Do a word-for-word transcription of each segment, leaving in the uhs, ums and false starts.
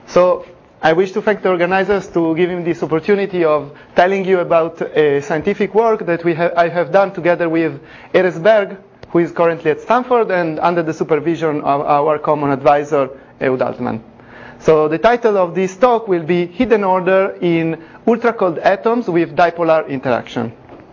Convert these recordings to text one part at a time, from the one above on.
So I wish to thank the organizers to give me this opportunity of telling you about a scientific work that we ha- I have done together with Erez Berg, who is currently at Stanford, and under the supervision of our common advisor, Ehud Altman. So the title of this talk will be Hidden Order in Ultra-Cold Atoms with Dipolar Interaction.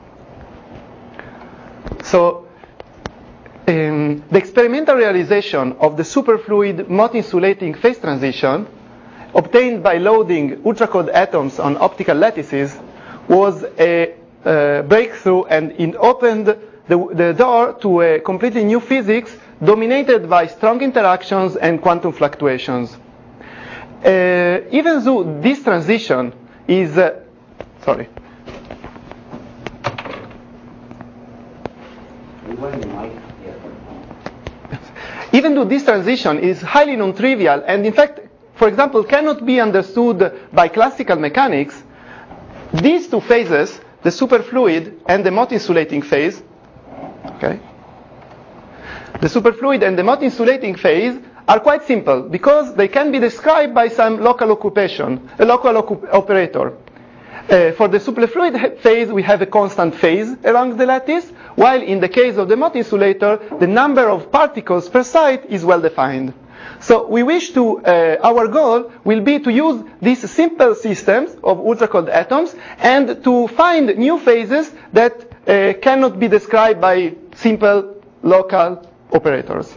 So um, the experimental realization of the superfluid Mott-insulating phase transition obtained by loading ultra-cold atoms on optical lattices was a uh, breakthrough, and it opened the, the door to a completely new physics dominated by strong interactions and quantum fluctuations. Uh, even though this transition is, uh, sorry. Even though this transition is highly non-trivial and in fact, for example, cannot be understood by classical mechanics, these two phases, the superfluid and the Mott-insulating phase, okay, the superfluid and the Mott-insulating phase are quite simple because they can be described by some local occupation, a local occup- operator. Uh, for the superfluid phase, we have a constant phase along the lattice, while in the case of the Mott-insulator, the number of particles per site is well defined. So we wish to, uh, our goal will be to use these simple systems of ultra-cold atoms and to find new phases that uh, cannot be described by simple local operators.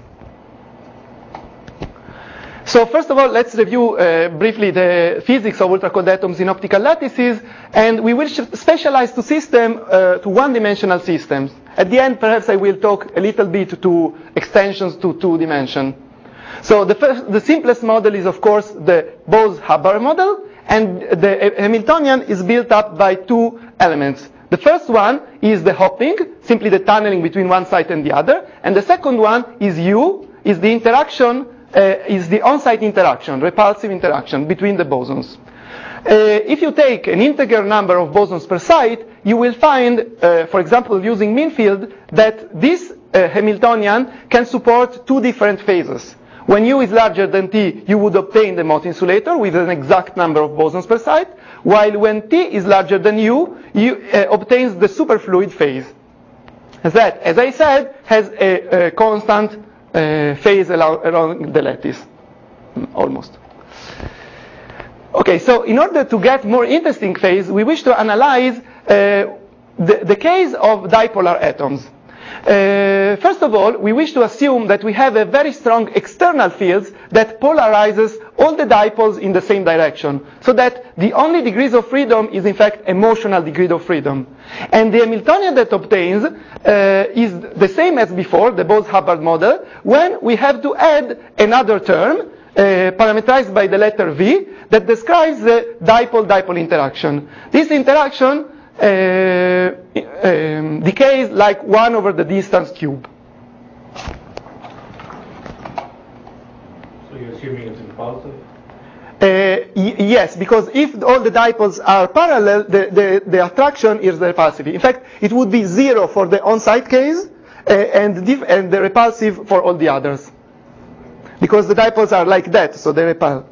So first of all, let's review uh, briefly the physics of ultra-cold atoms in optical lattices, and we will specialize to system uh, to one-dimensional systems. At the end, perhaps I will talk a little bit to extensions to two-dimension. So the first, the simplest model is, of course, the Bose-Hubbard model, and the Hamiltonian is built up by two elements. The first one is the hopping, simply the tunneling between one site and the other, and the second one is U, is the interaction, uh, is the on-site interaction, repulsive interaction between the bosons. Uh, if you take an integer number of bosons per site, you will find, uh, for example, using mean field, that this uh, Hamiltonian can support two different phases. When U is larger than T, you would obtain the Mott-insulator with an exact number of bosons per site, while when T is larger than U, you uh, obtains the superfluid phase. That, as I said, has a, a constant uh, phase along, along the lattice, almost. Okay, so in order to get more interesting phase, we wish to analyze uh, the, the case of dipolar atoms. Uh, first of all, we wish to assume that we have a very strong external field that polarizes all the dipoles in the same direction, so that the only degrees of freedom is in fact a motional degree of freedom. And the Hamiltonian that obtains uh, is the same as before, the Bose-Hubbard model, when we have to add another term, Uh, parameterized by the letter V, that describes the dipole-dipole interaction. This interaction uh, um, decays like one over the distance cube. So you're assuming it's impulsive? Uh, y- yes, because if all the dipoles are parallel, the, the, the attraction is repulsive. In fact, it would be zero for the on-site case uh, and, diff- and the repulsive for all the others. Because the dipoles are like that, so they repel.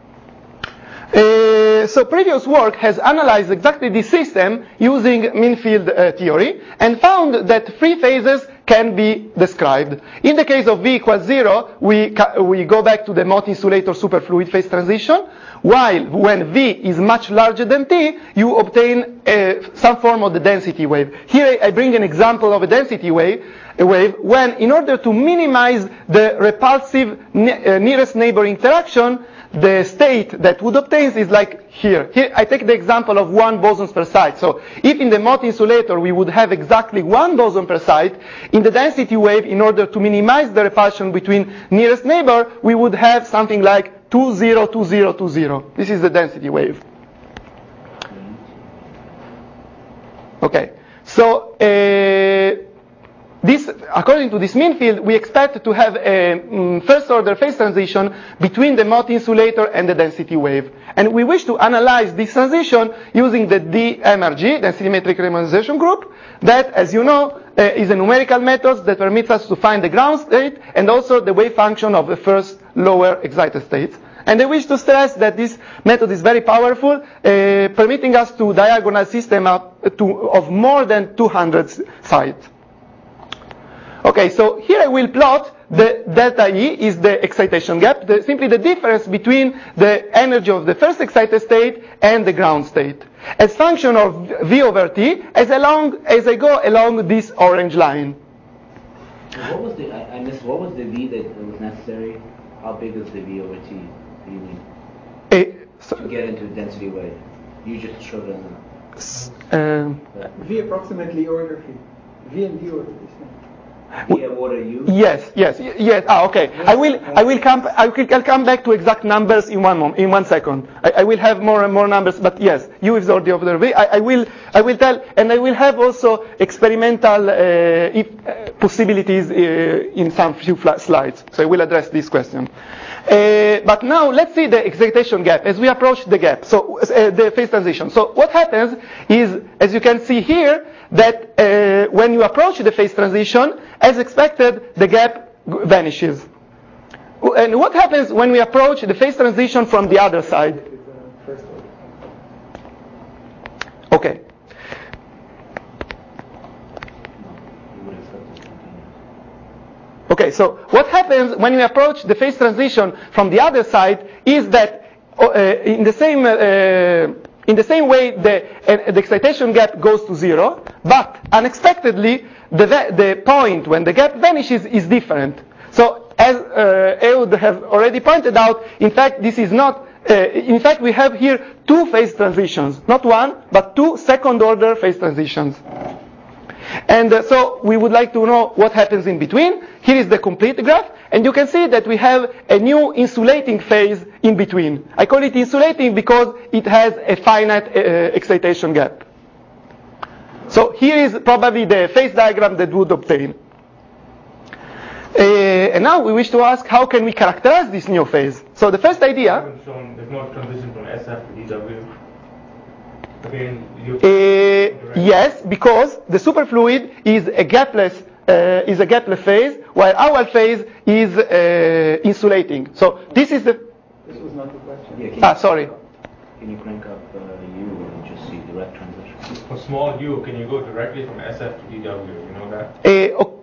Uh, so previous work has analyzed exactly this system using mean field uh, theory and found that three phases can be described. In the case of V equals zero, we, ca- we go back to the Mott-insulator superfluid phase transition, while when V is much larger than T, you obtain uh, some form of the density wave. Here I bring an example of a density wave, a wave when, in order to minimize the repulsive ne- uh, nearest neighbor interaction, the state that would obtain is like here. Here I take the example of one boson per site. So if in the Mott-insulator we would have exactly one boson per site, in the density wave, in order to minimize the repulsion between nearest neighbor, we would have something like two zero two zero two zero. This is the density wave. Okay. So uh, this, according to this mean field, we expect to have a um, first-order phase transition between the Mott-insulator and the density wave. And we wish to analyze this transition using the D M R G, density metric renormalization group, that, as you know, uh, is a numerical method that permits us to find the ground state and also the wave function of the first lower excited states. And I wish to stress that this method is very powerful, uh, permitting us to diagonal system up to, of more than two hundred sites. Okay, so here I will plot the delta E is the excitation gap, the, simply the difference between the energy of the first excited state and the ground state, as function of V over T as, along, as I go along this orange line. What was the, I, I missed, what was the V that was necessary? How big is the V over T do you need Uh, so, to get into density wave? You just showed it. Um, V approximately order phi. V and D order the same. V order U? Yes, yes, y- yes. Ah, okay. I will, I will come, I will, I'll come back to exact numbers in one moment, in one second. I, I will have more and more numbers, but yes, U is order of the V. I, I will, I will tell, and I will have also experimental uh, if, uh, possibilities uh, in some few fl- slides. So I will address this question. Uh, but now let's see the excitation gap as we approach the gap. So uh, the phase transition. So what happens is, as you can see here, that uh, when you approach the phase transition, as expected, the gap vanishes. And what happens when we approach the phase transition from the other side? Okay. Okay, so what happens when we approach the phase transition from the other side is that uh, in the same uh, in the same way the, uh, the excitation gap goes to zero, but unexpectedly the the point when the gap vanishes is different. So as uh, Ehud has already pointed out, in fact this is not. Uh, in fact, we have here two phase transitions, not one, but two second-order phase transitions. And uh, so we would like to know what happens in between. Here is the complete graph, and you can see that we have a new insulating phase in between. I call it insulating because it has a finite uh, excitation gap. So here is probably the phase diagram that would obtain. Uh, and now we wish to ask, how can we characterize this new phase? So the first idea... Shown, there's no transition from S F to D W. Again, you Uh, yes, because the superfluid is a gapless uh, is a gapless phase, while our phase is uh, insulating. So this is the. This was not the question. Yeah, can Ah, you- sorry. Can you crank up uh, U and just see direct transition? for small u, can you go directly from S F to D W? You know that? Uh, o-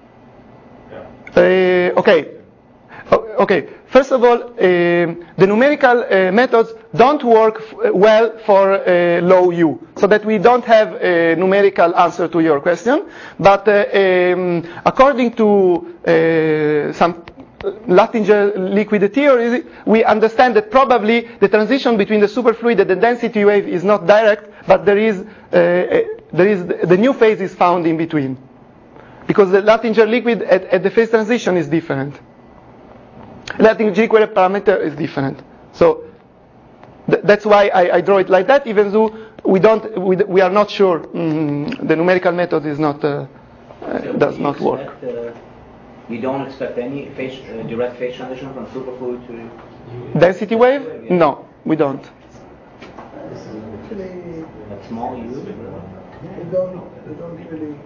Yeah. uh, okay. O- Okay. First of all, uh, the numerical uh, methods don't work f- well for uh, low u, so that we don't have a numerical answer to your question. But uh, um, according to uh, some Latinger liquid theory, we understand that probably the transition between the superfluid and the density wave is not direct, but there is uh, a, there is the new phase is found in between, because the Latinger liquid at, at the phase transition is different. Latinger equivalent parameter is different. So th- that's why I, I draw it like that, even though we don't, we, we are not sure. Mm, the numerical method is not uh, uh, So does you not work. expect, uh, you don't expect any phase, uh, direct phase transition from superfluid to Density wave? No, we don't. Actually, that small U? I don't, I don't really,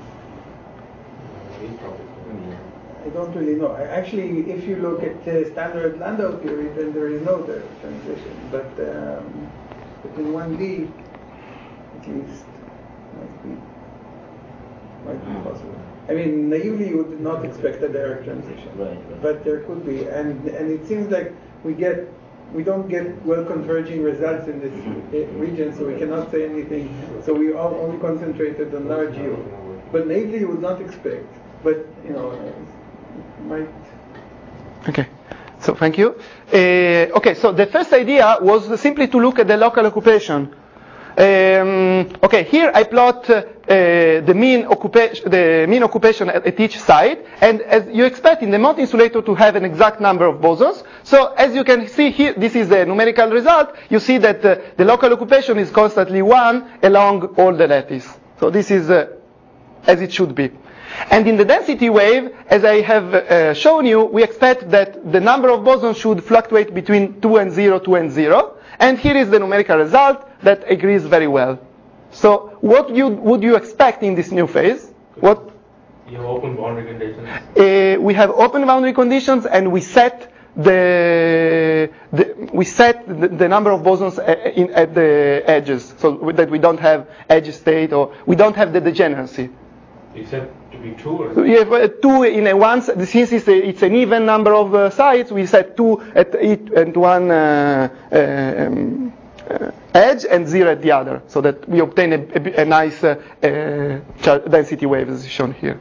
I don't really know. I- Actually, if you look at uh, standard Landau theory, then there is no direct transition. But, um, but in one D, at least, might be, might be possible. I mean, naively, you would not expect a direct transition. Right, right. But there could be, and and it seems like we get, we don't get well converging results in this uh, region, so we cannot say anything. So we all only concentrated on large U. But naively, you would not expect. But you know, it might. Okay. So thank you. Uh, okay, so the first idea was simply to look at the local occupation. Um, okay, here I plot uh, the mean occupation, the mean occupation at, at each site, and as you expect in the Monte insulator to have an exact number of bosons. So as you can see here, this is the numerical result. You see that uh, the local occupation is constantly one along all the lattice. So this is uh, as it should be. And in the density wave, as I have uh, shown you, we expect that the number of bosons should fluctuate between two and zero, two and zero. And here is the numerical result that agrees very well. So what you, would you expect in this new phase? What? You have open boundary conditions. Uh, we have open boundary conditions, and we set the, the we set the, the number of bosons in, at the edges, so that we don't have edge state or we don't have the degeneracy. You said to be two or? So we have uh, two in a one. Since it's, a, it's an even number of uh, sites, we set two at each and one uh, um, uh, edge and zero at the other, so that we obtain a, a, a nice uh, uh, density wave as shown here.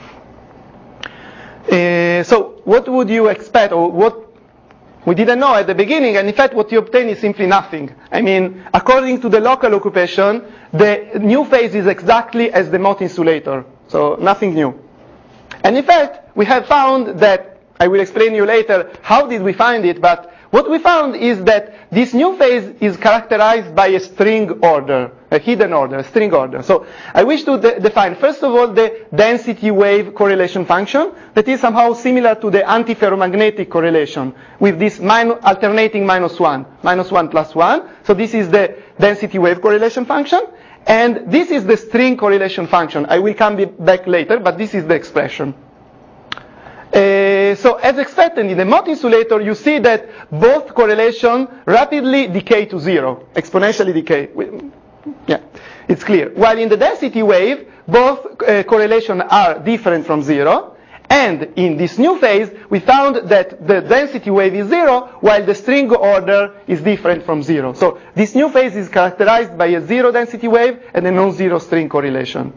Uh, so what would you expect, or what we didn't know at the beginning, and in fact what you obtain is simply nothing. I mean, according to the local occupation, the new phase is exactly as the Mott insulator, so nothing new. And in fact, we have found that, I will explain you later how did we find it, but what we found is that this new phase is characterized by a string order, a hidden order, a string order. So I wish to de- define, first of all, the density wave correlation function that is somehow similar to the antiferromagnetic correlation with this min- alternating minus one, minus one plus one. So this is the density wave correlation function. And this is the string correlation function. I will come back later, but this is the expression. Uh, so as expected in the Mott insulator, you see that both correlation rapidly decay to zero, exponentially decay. Yeah, it's clear. While in the density wave, both uh, correlation are different from zero. And in this new phase, we found that the density wave is zero, while the string order is different from zero. So this new phase is characterized by a zero density wave and a non-zero string correlation.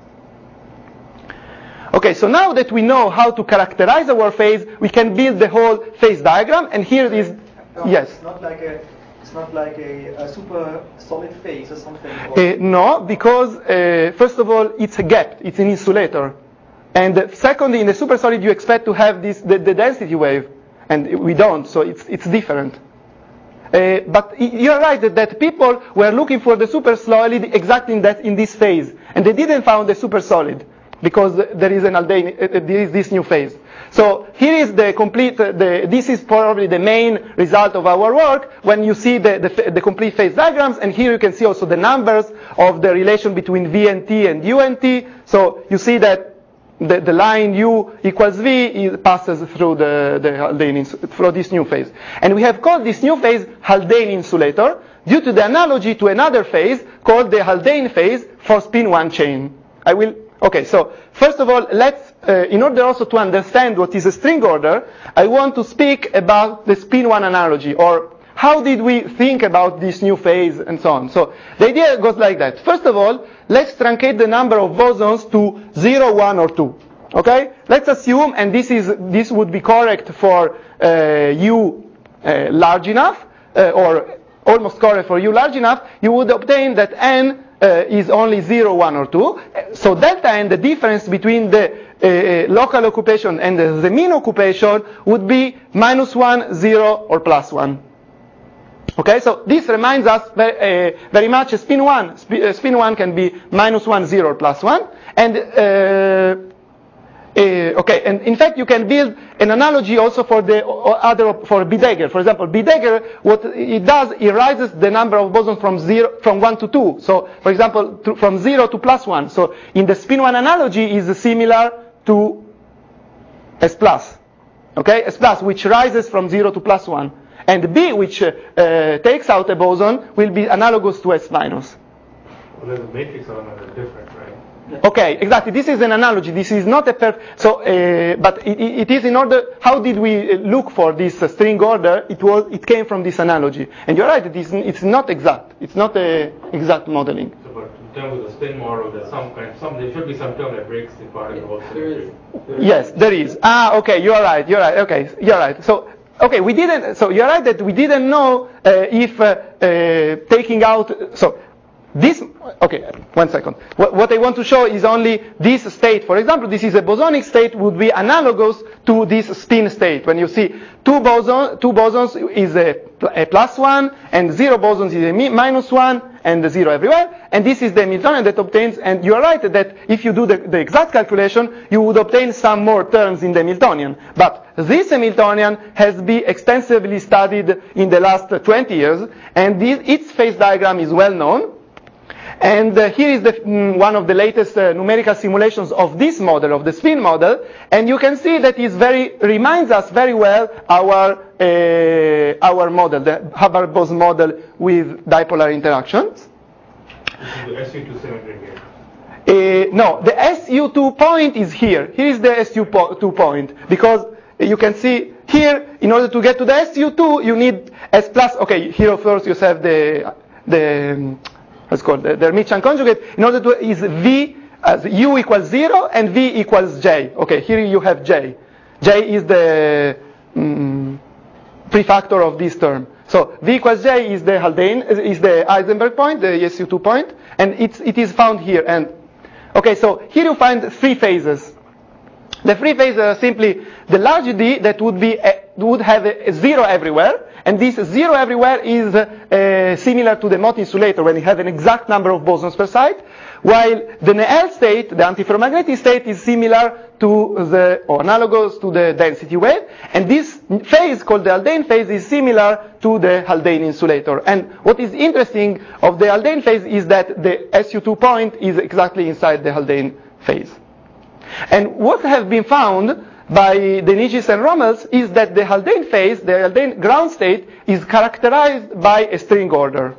Okay, so now that we know how to characterize our phase, we can build the whole phase diagram. And here it is. No, Yes. It's not like a. It's not like a, a super solid phase or something. Or Uh, no, because uh, first of all, it's a gap. It's an insulator. And uh, secondly, in the supersolid, you expect to have this the, the density wave, and we don't. So it's it's different. Uh, but you're right that, that people were looking for the supersolid exactly in that in this phase, and they didn't find the supersolid, because there is an aldane, uh, there is this new phase. So here is the complete, uh, the, this is probably the main result of our work when you see the, the, the complete phase diagrams, and here you can see also the numbers of the relation between V and T and U and T. So you see that the, the line U equals V is, passes through the, the Haldane, through this new phase. And we have called this new phase Haldane insulator due to the analogy to another phase called the Haldane phase for spin one chain. I will Okay, so first of all, let's, uh, in order also to understand what is a string order, I want to speak about the spin one analogy, or how did we think about this new phase and so on. So the idea goes like that. First of all, let's truncate the number of bosons to zero, one, or two. Okay? Let's assume, and this is this would be correct for uh, U uh, large enough, uh, or almost correct for U large enough, you would obtain that N Uh, is only zero, one, or two. So delta N, the difference between the uh, local occupation and the, the mean occupation, would be minus one, zero, or plus one. Okay, so this reminds us very, uh, very much a spin one. Sp- uh, spin one can be minus one, zero, or plus one. And uh, Uh, okay, and in fact you can build an analogy also for the other, for Bidegger. For example, Bidegger, what it does, it rises the number of bosons from zero, from one to two. So, for example, to, from zero to plus one. So, in the spin one analogy, is similar to S plus. Okay, S plus, which rises from zero to plus one, and B, which uh, uh, takes out a boson, will be analogous to S minus. Well, the matrix elements are different, right? Okay, exactly. This is an analogy. This is not a perfect. So, uh, but it, it is in order. How did we look for this uh, string order? It was. It came from this analogy. And you're right. It is. It's not exact. It's not a exact modeling. So, but in terms of the spin model, there's some kind. Some there should be some term that breaks the particle symmetry. Yes, there is. Ah, okay. You're right. You're right. Okay, you're right. So. Okay, we didn't. So you're right that we didn't know uh, if uh, uh, taking out. So. This, okay, one second. What, what I want to show is only this state. For example, this is a bosonic state, would be analogous to this spin state. When you see two bosons, two bosons is a, a plus one, and zero bosons is a mi- minus one, and the zero everywhere. And this is the Hamiltonian that obtains, and you are right that if you do the, the exact calculation, you would obtain some more terms in the Hamiltonian. But this Hamiltonian has been extensively studied in the last twenty years, and this, its phase diagram is well known. And uh, here is the, mm, one of the latest uh, numerical simulations of this model, of the spin model, and you can see that it very reminds us very well our uh, our model, the Hubbard-Bose model with dipolar interactions. This is the S U two symmetry here. Uh, no, the S U two point is here. Here is the S U two point, because you can see here, in order to get to the S U two, you need S plus. Okay, here of course you have the the um, what's called the, the Hermitian conjugate. In order to is V as U equals zero and V equals J. Okay, here you have J. J is the um, prefactor of this term. So V equals J is the Haldane, is the Heisenberg point, the S U two point, and it's it is found here. And okay, so here you find three phases. The three phases are simply the large D that would be a, would have a, a zero everywhere, and this zero everywhere is uh, similar to the Mott insulator when you have an exact number of bosons per site, while the Néel state, the antiferromagnetic state, is similar to the, or analogous to the density wave, and this phase called the Haldane phase is similar to the Haldane insulator. And what is interesting of the Haldane phase is that the S U two point is exactly inside the Haldane phase. And what has been found by Denigis and Rommels is that the Haldane phase, the Haldane ground state, is characterized by a string order.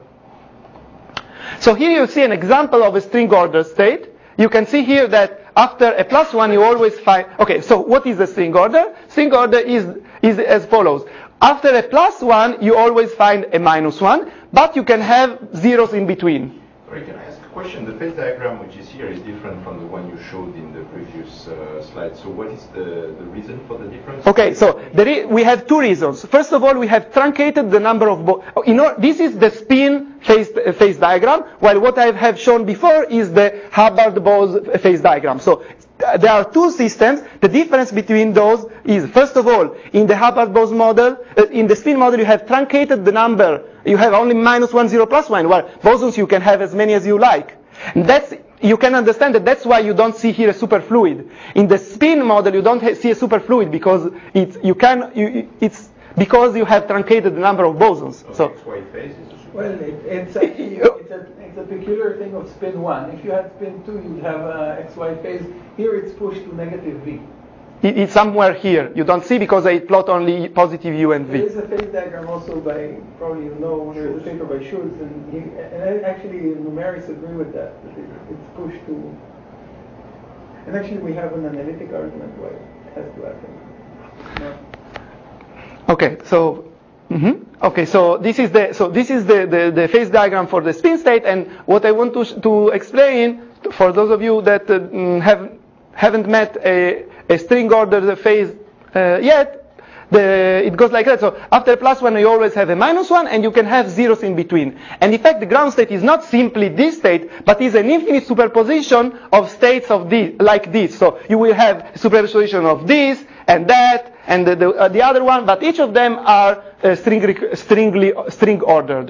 So here you see an example of a string order state. You can see here that after a plus one you always find, okay, so what is a string order? String order is, is as follows. After a plus one you always find a minus one, but you can have zeros in between. Sorry, can I ask a question? The phase diagram which is here is different from the one you showed in the previous uh, slide. So what is the, the reason for the difference? Okay, so there is, we have two reasons. First of all, we have truncated the number of bo- you know, this is the spin phase, uh, phase diagram, while what I have shown before is the Hubbard-Bose phase diagram. So uh, there are two systems. The difference between those is, first of all, in the Hubbard-Bose model, uh, in the spin model, you have truncated the number. You have only minus one, zero, plus one, while bosons you can have as many as you like. And that's, you can understand that that's why you don't see here a superfluid. In the spin model, you don't ha- see a superfluid because it's, you can, you, it's because you have truncated the number of bosons. So, So, X Y phase is a super Well, it, it's, actually, it's, a, it's a peculiar thing of spin one. If you had spin two, you'd have uh, X Y phase. Here it's pushed to negative V. it, it's somewhere here. You don't see because I plot only positive U and V. There is a phase diagram also by, probably you know, there is a paper by Schultz, and, he, and actually numerics agree with that, that it, it's pushed to, and actually we have an analytic argument why it has to happen. No. Okay, so mm-hmm. okay, so this is the so this is the, the, the phase diagram for the spin state, and what I want to to explain for those of you that uh, have haven't met a, a string ordered phase uh, yet, the, it goes like that. So after a plus one, you always have a minus one, and you can have zeros in between. And in fact, the ground state is not simply this state, but is an infinite superposition of states of this, like this. So you will have a superposition of this and that and the, the, uh, the other one, but each of them are uh, string, stringly, string ordered.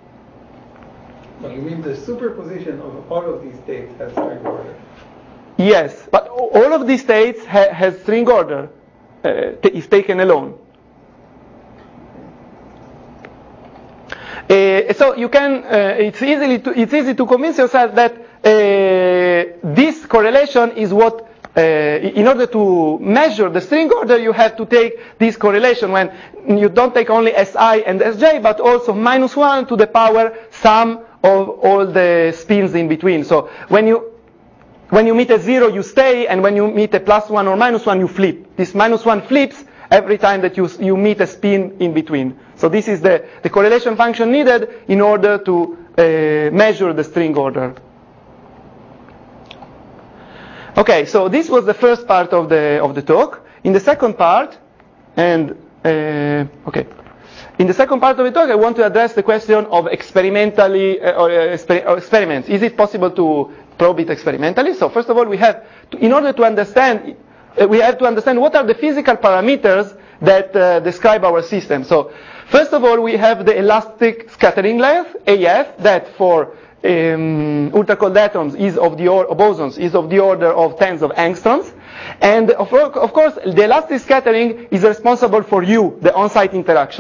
No, you mean the superposition of all of these states has string order? Yes, but all of these states ha- has string order uh, t- if taken alone. Uh, so you can, uh, it's easily to, it's easy to convince yourself that uh, this correlation is what. Uh, in order to measure the string order, you have to take this correlation when you don't take only Si and Sj, but also minus one to the power sum of all the spins in between. So when you when you meet a zero, you stay, and when you meet a plus one or minus one, you flip. This minus one flips every time that you you meet a spin in between. So this is the, the correlation function needed in order to uh, measure the string order. Okay, so this was the first part of the of the talk. In the second part, and uh, okay, in the second part of the talk, I want to address the question of experimentally uh, or, uh, exper- or experiments. Is it possible to probe it experimentally? So first of all, we have, to, in order to understand, uh, we have to understand what are the physical parameters that uh, describe our system. So first of all, we have the elastic scattering length A F that for Um, ultra-cold atoms is of the or- bosons is of the order of tens of angstroms, and of, of course the elastic scattering is responsible for U, the on-site interaction,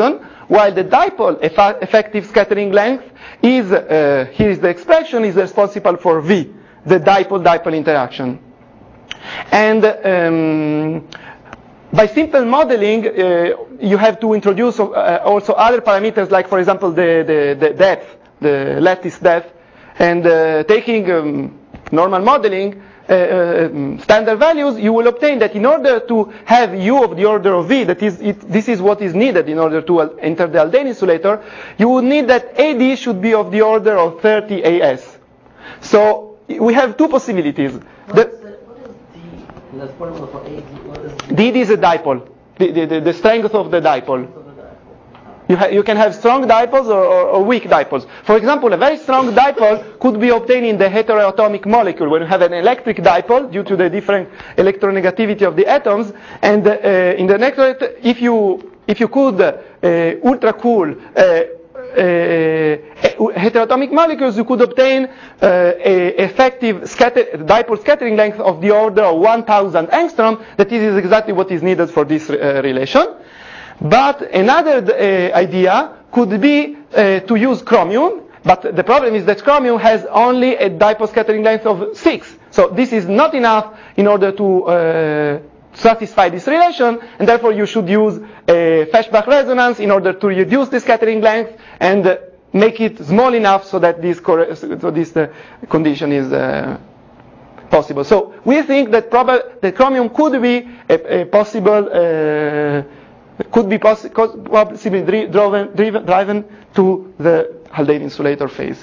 while the dipole eff- effective scattering length is, uh, here is the expression, is responsible for V, the dipole-dipole interaction. And um, by simple modeling, uh, you have to introduce uh, also other parameters, like, for example, the, the, the depth, the lattice depth, and uh, taking um, normal modeling, uh, uh, standard values, you will obtain that in order to have U of the order of V, that is, it, this is what is needed in order to enter the Haldane insulator, you would need that A D should be of the order of thirty A S. So we have two possibilities. What The, is, the, what is D? The formula for A D. What is D? D D is a dipole, the, the, the, the strength of the dipole. Of the dipole. You, ha- you can have strong dipoles or, or, or weak dipoles. For example, a very strong dipole could be obtained in the heteroatomic molecule, when you have an electric dipole due to the different electronegativity of the atoms. And uh, in the electro, if you if you could uh, ultra cool uh, uh, heteroatomic molecules, you could obtain uh, a effective scatter, dipole scattering length of the order of one thousand angstrom. That is exactly what is needed for this uh, relation. But another uh, idea could be uh, to use chromium, but the problem is that chromium has only a dipole scattering length of six. So this is not enough in order to uh, satisfy this relation, and therefore you should use a Feshbach resonance in order to reduce the scattering length and uh, make it small enough so that this, cor- so this uh, condition is uh, possible. So we think that prob- that chromium could be a, a possible uh, could be possi- possibly dri- driven, driven, driven to the Haldane insulator phase.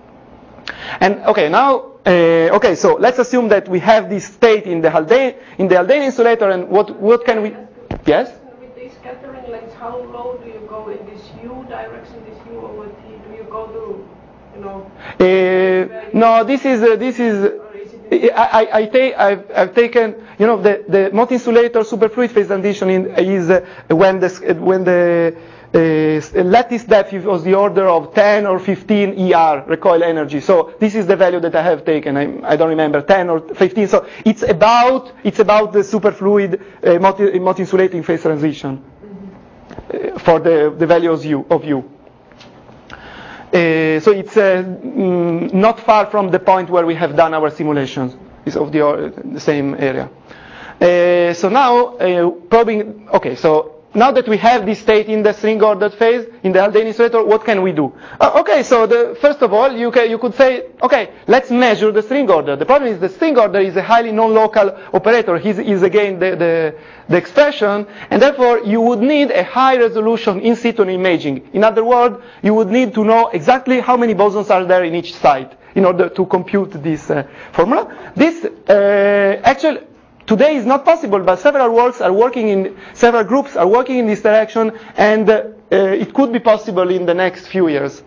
And okay, now uh, okay, so let's assume that we have this state in the Haldane in the Haldane insulator, and what what can we? Yes. With these scattering lengths, how low do you go in this U direction, this U over T? Do you go to, you know? Uh, no, this is uh, this is. I, I, I take, I've, I've taken, you know, the, the multi-insulator superfluid phase transition in, is uh, when the, when the uh, lattice depth was the order of ten or fifteen E R, recoil energy. So this is the value that I have taken. I, I don't remember, ten or fifteen. So it's about, it's about the superfluid uh, multi, multi-insulating phase transition uh, for the, the values U, of U. Uh, so it's uh, mm, not far from the point where we have done our simulations. It's of the, uh, the same area. Uh, so now uh, probing. Okay, so now that we have this state in the string ordered phase in the Haldane insulator, what can we do? Uh, okay, so the, first of all, you can, you could say, okay, let's measure the string order. The problem is the string order is a highly non-local operator. He's, is again the, the the expression, and therefore you would need a high resolution in situ imaging. In other words, you would need to know exactly how many bosons are there in each site in order to compute this uh, formula. This uh, actually today is not possible, but several works are working in, several groups are working in this direction, and uh, uh, it could be possible in the next few years.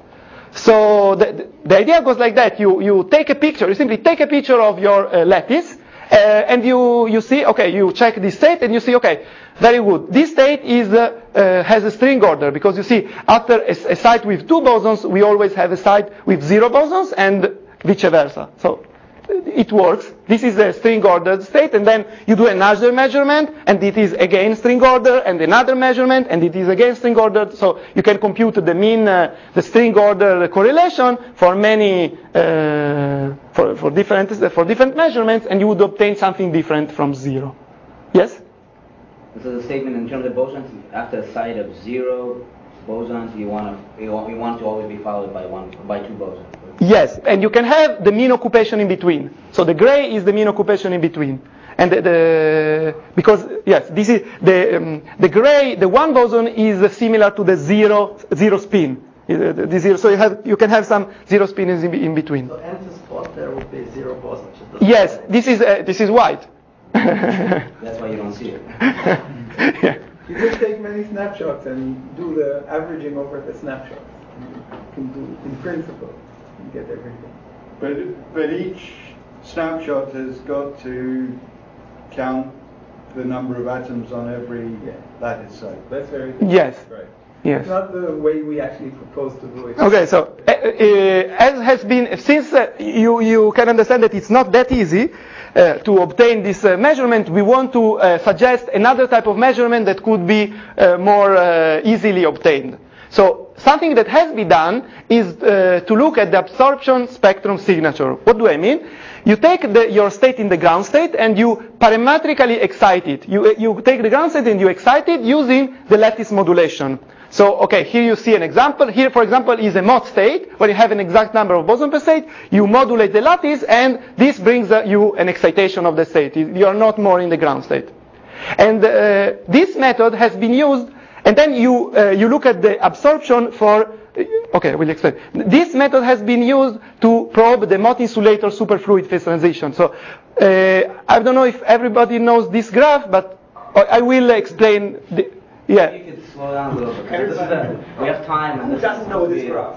So the, the idea goes like that: you you take a picture, you simply take a picture of your uh, lattice. Uh, and you, you see, okay, you check this state and you see, okay, very good. This state is, uh, uh, has a string order, because you see, after a, a site with two bosons, we always have a site with zero bosons and vice versa. So it works. This is a string ordered state, and then you do another measurement, and it is again string order, and another measurement, and it is again string ordered. So you can compute the mean, uh, the string order correlation for many, uh, for, for different for different measurements, and you would obtain something different from zero. Yes? So the statement in terms of bosons, after a site of zero bosons, you want to you want, you want to always be followed by one by two bosons. Yes, and you can have the mean occupation in between. So the gray is the mean occupation in between, and the, the because yes, this is the um, the gray. The one boson is similar to the zero zero spin. Uh, the zero, so you have you can have some zero spins in, in between. So empty spot there would be zero boson. Yes, this is uh, this is white. That's why you don't see it. Yeah. You just take many snapshots and do the averaging over the snapshots. You can do, in principle, you get everything. But but each snapshot has got to count the number of atoms on every Yeah. lattice site. That's very good. Yes. Right. Yes. It's not the way we actually propose to do it. Okay, so uh, uh, as has been, since uh, you you can understand that it's not that easy uh, to obtain this uh, measurement, we want to uh, suggest another type of measurement that could be uh, more uh, easily obtained. So something that has been done is uh, to look at the absorption spectrum signature. What do I mean? You take the, your state in the ground state and you parametrically excite it. You, you take the ground state and you excite it using the lattice modulation. So, okay, here you see an example. Here, for example, is a Mott state, where you have an exact number of boson per state. You modulate the lattice, and this brings uh, you an excitation of the state. You are not more in the ground state. And uh, this method has been used, and then you, uh, you look at the absorption for, okay, I will explain. This method has been used to probe the Mott insulator superfluid phase transition. So, uh, I don't know if everybody knows this graph, but I will explain the, yeah. You could slow down a little bit. This is a, we have time, and Who this doesn't is know to this be- graph?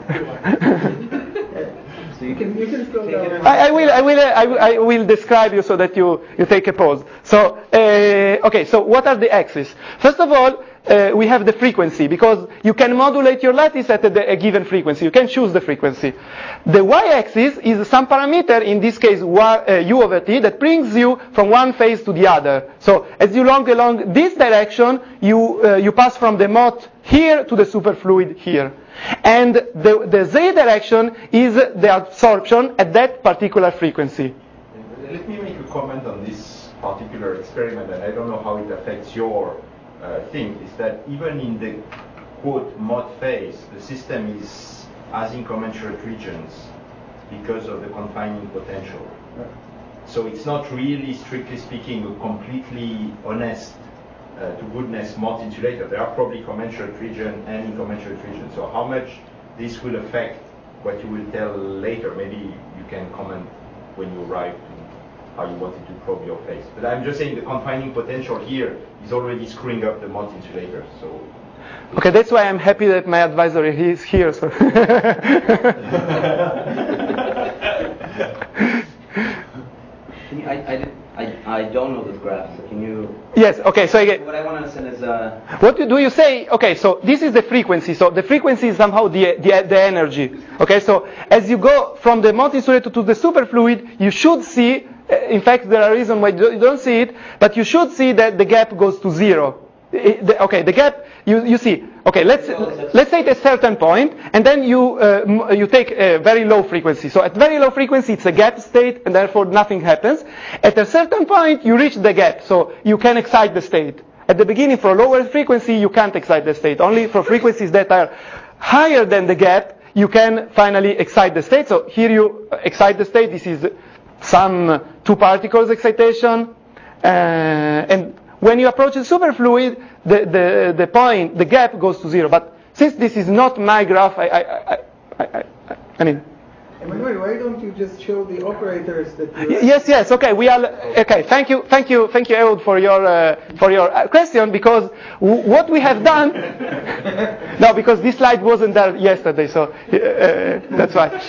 So you can You can slow take down. it- I, I will, I will, I will, I will describe you so that you, you take a pause. So, uh, okay, so what are the axes? First of all, uh, we have the frequency, because you can modulate your lattice at a, a given frequency. You can choose the frequency. The y-axis is some parameter, in this case y, uh, u over t, that brings you from one phase to the other. So as you long along this direction, you, uh, you pass from the Mott here to the superfluid here. And the, the z direction is the absorption at that particular frequency. Let me make a comment on this particular experiment, and I don't know how it affects your uh, thing, is that even in the quote Mott phase, the system is has incommensurate regions because of the confining potential. So it's not really, strictly speaking, a completely honest uh, to goodness Mott insulator. There are probably commensurate region and incommensurate region. So how much this will affect what you will tell later, maybe you can comment when you arrive to how you wanted to probe your phase. But I'm just saying the confining potential here is already screwing up the Mott insulator. So. Okay, that's why I'm happy that my advisor is here. So. Can you, I, I, did, I, I don't know this graph, so can you... Yes, okay, so again, What I want to understand is... Uh, what do you say? Okay, so this is the frequency. So the frequency is somehow the, the, the energy. Okay, so as you go from the Mott insulator to the superfluid, you should see, in fact, there are reasons why you don't see it, but you should see that the gap goes to zero. It, the, okay, the gap, you, you see, okay, let's, let's say at a certain point, and then you, uh, you take a very low frequency. So at very low frequency, it's a gap state, and therefore nothing happens. At a certain point, you reach the gap, so you can excite the state. At the beginning, for a lower frequency, you can't excite the state. Only for frequencies that are higher than the gap, you can finally excite the state. So here you excite the state. This is some two particles excitation, uh, and when you approach the superfluid, the, the, the point, the gap goes to zero. But since this is not my graph, I, I, I, I, I, I mean... Emmanuel, why don't you just show the operators that you... Y- yes, yes, okay, we are... Okay, thank you, thank you, thank you, Ehud, for your, uh, for your uh, question, because w- what we have done... No, because this slide wasn't there yesterday, so uh, that's why.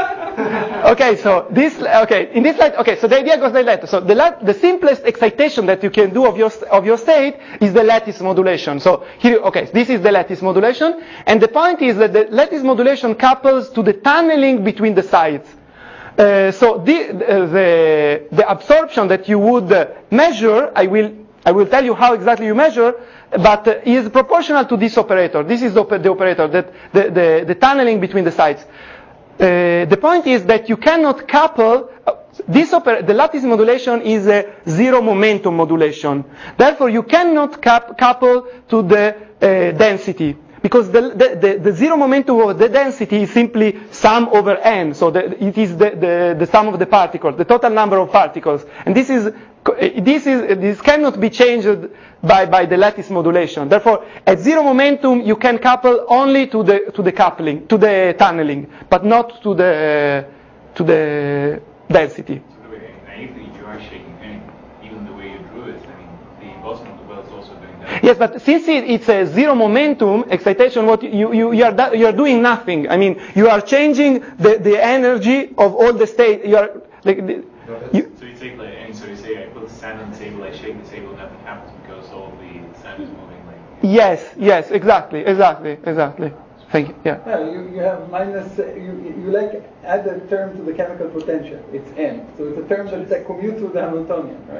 Okay, so this, okay, in this slide, okay, so the idea goes like that. So the, lat- the simplest excitation that you can do of your, of your state is the lattice modulation. So here, okay, this is the lattice modulation, and the point is that the lattice modulation couples to the tunneling between the sides. Uh, so the, the, the absorption that you would uh, measure, I will, I will tell you how exactly you measure, but uh, is proportional to this operator. This is the, op- the operator, that the, the, the tunneling between the sides. Uh, the point is that you cannot couple, uh, this oper- the lattice modulation is a zero momentum modulation. Therefore, you cannot cap- couple to the uh, density. Because the, the, the, the zero momentum of the density is simply sum over n. So the, it is the, the, the sum of the particles, the total number of particles. And this is, this is, this cannot be changed by, by the lattice modulation. Therefore, at zero momentum, you can couple only to the, to the coupling, to the tunneling, but not to the, to the density. So the way, naively, you are shaking hands. Even the way you drew it, I mean, the boson of the well is also doing that. Yes, but since it, it's a zero momentum excitation, what you, you, you, are, you are doing nothing. I mean, you are changing the, the energy of all the state. You are, like, the, you, So you take, like, and so you say, I put the sand on the table, I shake the table, nothing happens because all the sand is moving like... yes, yes, exactly, exactly, exactly. Thank you, yeah. Yeah, you, you have minus, uh, you, you like add a term to the chemical potential. It's M. So it's a term that is a commute with the Hamiltonian, right?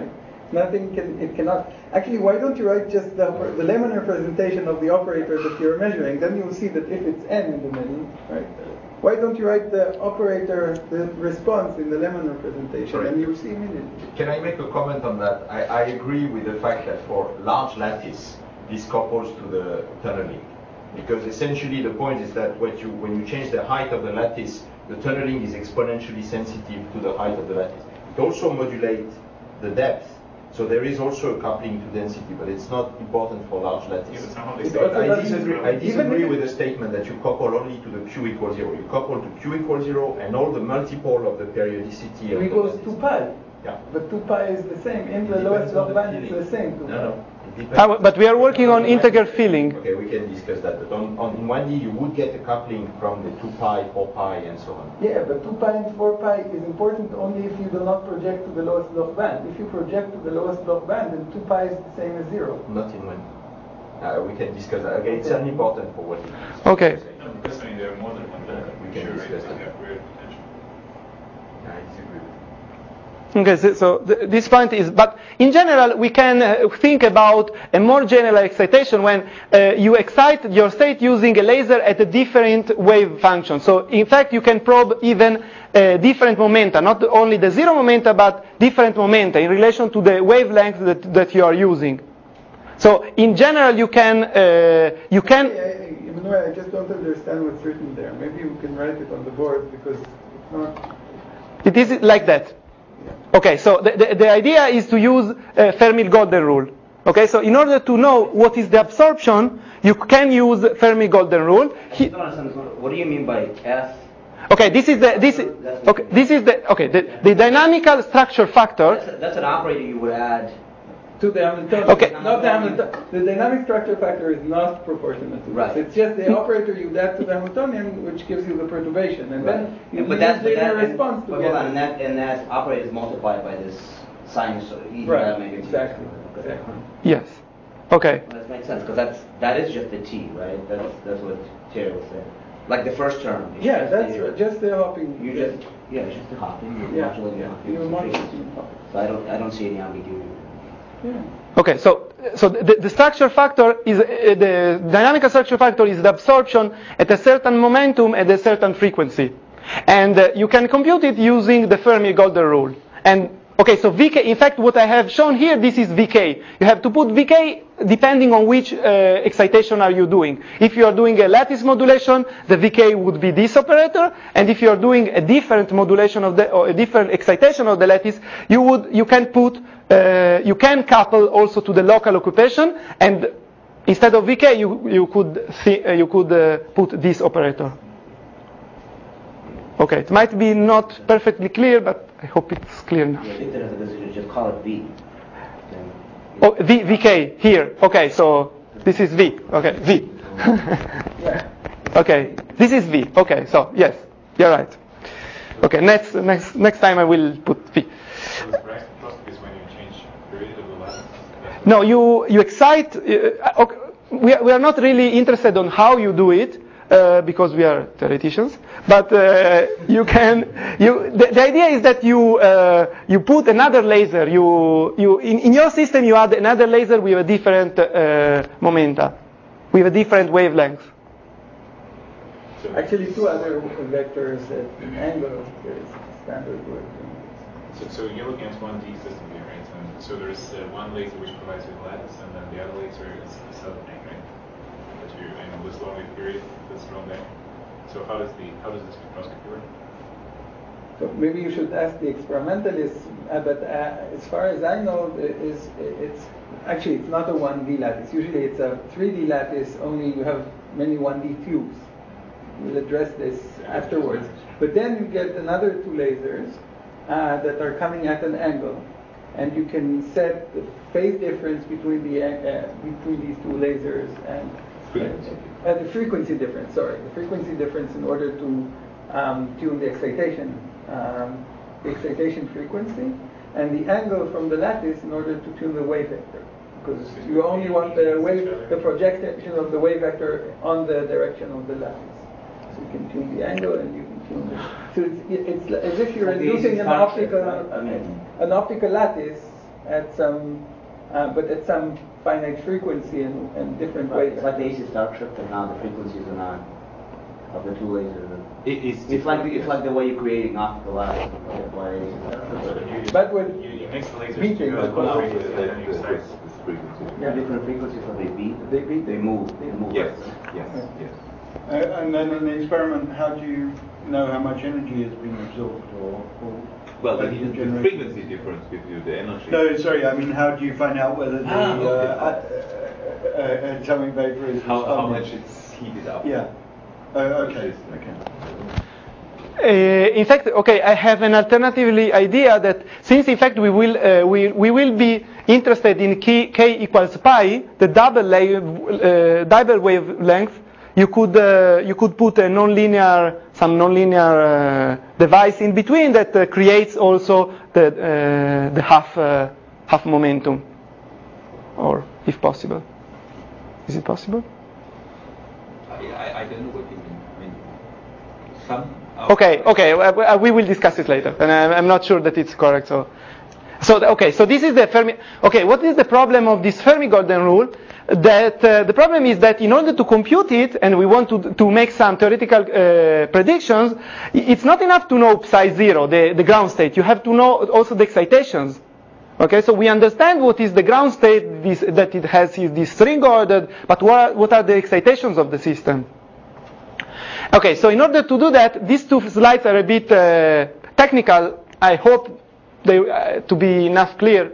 Nothing can, it cannot. Actually, why don't you write just the, the Lemon representation of the operator that you're measuring? Then you'll see that if it's n in the middle, right? Why don't you write the operator, the response in the Lemon representation, Sorry. and you'll see immediately. Can I make a comment on that? I, I agree with the fact that for large lattice, this couples to the tunneling. Because essentially the point is that what you, when you change the height of the lattice, the tunneling is exponentially sensitive to the height of the lattice. It also modulates the depth. So there is also a coupling to density, but it's not important for large lattice. Yeah, but somehow they It say also I doesn't- disagree, I disagree even- with the statement that you couple only to the Q equals zero. You couple to Q equals zero and all the multiple of the periodicity of the Equals lattice. two pi. Yeah. But two pi is the same. In the It lowest depends on log the band, it's filling. the same. two pi. No, no. It depends. Ah, but we are working on integer filling. Okay, we can discuss that. But on, on in one D, you would get a coupling from the two pi, four pi, and so on. Yeah, but two pi and four pi is important only if you do not project to the lowest log band. If you project to the lowest log band, then two pi is the same as zero. Not in one D. Uh, we can discuss that. Okay, it's unimportant for what it is. Okay. No, because I mean, there are more than one level. We can Sure, right? discuss So that. you have weird potential. I disagree. Okay, so, so th- this point is, but in general, we can uh, think about a more general excitation when uh, you excite your state using a laser at a different wave function. So in fact, you can probe even uh, different momenta, not only the zero momenta, but different momenta in relation to the wavelength that, that you are using. So in general, you can, uh, you can... I, I, Emmanuel, I just don't understand what's written there. Maybe you can write it on the board because it's not... It is like that. Okay, so the, the, the idea is to use uh, Fermi-Golden rule. Okay, so in order to know what is the absorption, you can use Fermi-Golden rule. I just don't understand. What do you mean by S? Okay, this is the this is, okay this is the okay the, the dynamical structure factor. That's, a, that's an operator you would add. To the Hamiltonian. Okay. Not the Hamiltonian. The dynamic structure factor is not proportional to Right. this. It's just the operator you add to the Hamiltonian, which gives you the perturbation, and Right. then you And- but use that's but linear that, response to but get hold on, it. and that and that operator is multiplied by this sinusoid. Right. Right. Exactly. Exactly. Yes. Okay. Well, that makes sense because that's that is just the T, right? That's that's what Terry was saying. Like the first term. it's Yeah, just that's the- right. Just the hopping. You just yeah, it's just the hopping. You're Yeah. modulating Yeah. the hopping. You're it's a modulating frequency. the hopping. So I don't I don't see any ambiguity. Yeah. Okay, so so the, the structure factor is uh, the dynamical structure factor is the absorption at a certain momentum at a certain frequency, and uh, you can compute it using the Fermi-Golden rule. And okay, so V K. In fact, what I have shown here, this is V K. You have to put V K depending on which uh, excitation are you doing. If you are doing a lattice modulation, the V K would be this operator, and if you are doing a different modulation of the or a different excitation of the lattice, you would you can put uh, you can couple also to the local occupation, and instead of V K, you you could th- uh, you could uh, put this operator. Okay, it might be not perfectly clear, but I hope it's clear now. Yeah, I think there's a decision. Just call it V. Then- Oh, v, VK here. Okay, so this is V. Okay, V. Yeah. Okay, this is V. Okay, so yes, you're right. Okay, next next next time I will put V. So the Braxton philosophy is when you change the period of the lattice. That's No, you you excite. Uh, okay, we are, we are not really interested on how you do it. Uh, because we are theoreticians, but uh, you can. You the, the idea is that you uh, you put another laser. You you in, in your system you add another laser with a different uh, momenta, with a different wavelength. So Actually, two other vectors at an angle. There's standard work. So, so you're looking at one D system here, right? And so there's uh, one laser which provides with lattice, and then the other laser is the southern thing, right? That you, I know this long wave period that's drawn there. So how does the how does this spectroscopy work? So maybe you should ask the experimentalists. Uh, but uh, as far as I know, it is it's actually it's not a one D lattice. Usually it's a three D lattice. Only you have many one D tubes. We'll address this afterwards. But then you get another two lasers uh, that are coming at an angle, and you can set the phase difference between the uh, between these two lasers and uh, uh, the frequency difference. Sorry, the frequency difference in order to um, tune the excitation, um, the excitation frequency, and the angle from the lattice in order to tune the wave vector. Because you only want the wave, the projection of the wave vector on the direction of the lattice. So you can tune the angle and you can tune the. So it's, it's as if you're Okay, inducing an function, optical, right? I mean- an optical lattice at some, uh, but at some finite frequency and, and different Right. ways. It's like the A C Star shift, and now the frequencies are not of the two lasers. It is It's like it's like the way you're creating optical atoms. Why A C Star shift. But with You, you mix the lasers beating, together, the color- frequencies, and then you start. Yeah, different frequencies, so they beat. They beat. They move. They move. Yes, yes, yes. Uh, and then in the experiment, how do you know how much energy is being absorbed or, or Well, the, how do you the generate- frequency difference gives you the energy. No, sorry, I mean, how do you find out whether the Ah, okay. uh, uh, uh, atomic vapor is How, how responding? much it's heated up. Yeah. Oh, okay. Which is- Okay. Uh, in fact, okay, I have an alternatively idea that since in fact we will uh, we we will be interested in k, k equals pi, the double la- uh, double wavelength, you could uh, you could put a nonlinear some nonlinear uh, device in between that uh, creates also the uh, the half uh, half momentum, or if possible, is it possible? I, I, I don't know what you mean. I mean, some. Okay, okay, uh, we will discuss it later, and I'm, I'm not sure that it's correct. So, so the, okay, so this is the Fermi. Okay, what is the problem of this Fermi-Golden rule? That uh, the problem is that in order to compute it, and we want to to make some theoretical uh, predictions, it's not enough to know psi zero, the the ground state. You have to know also the excitations. Okay, so we understand what is the ground state, this, that it has this string ordered, but what what are the excitations of the system? Okay, so in order to do that, these two slides are a bit uh, technical. I hope they uh, to be enough clear.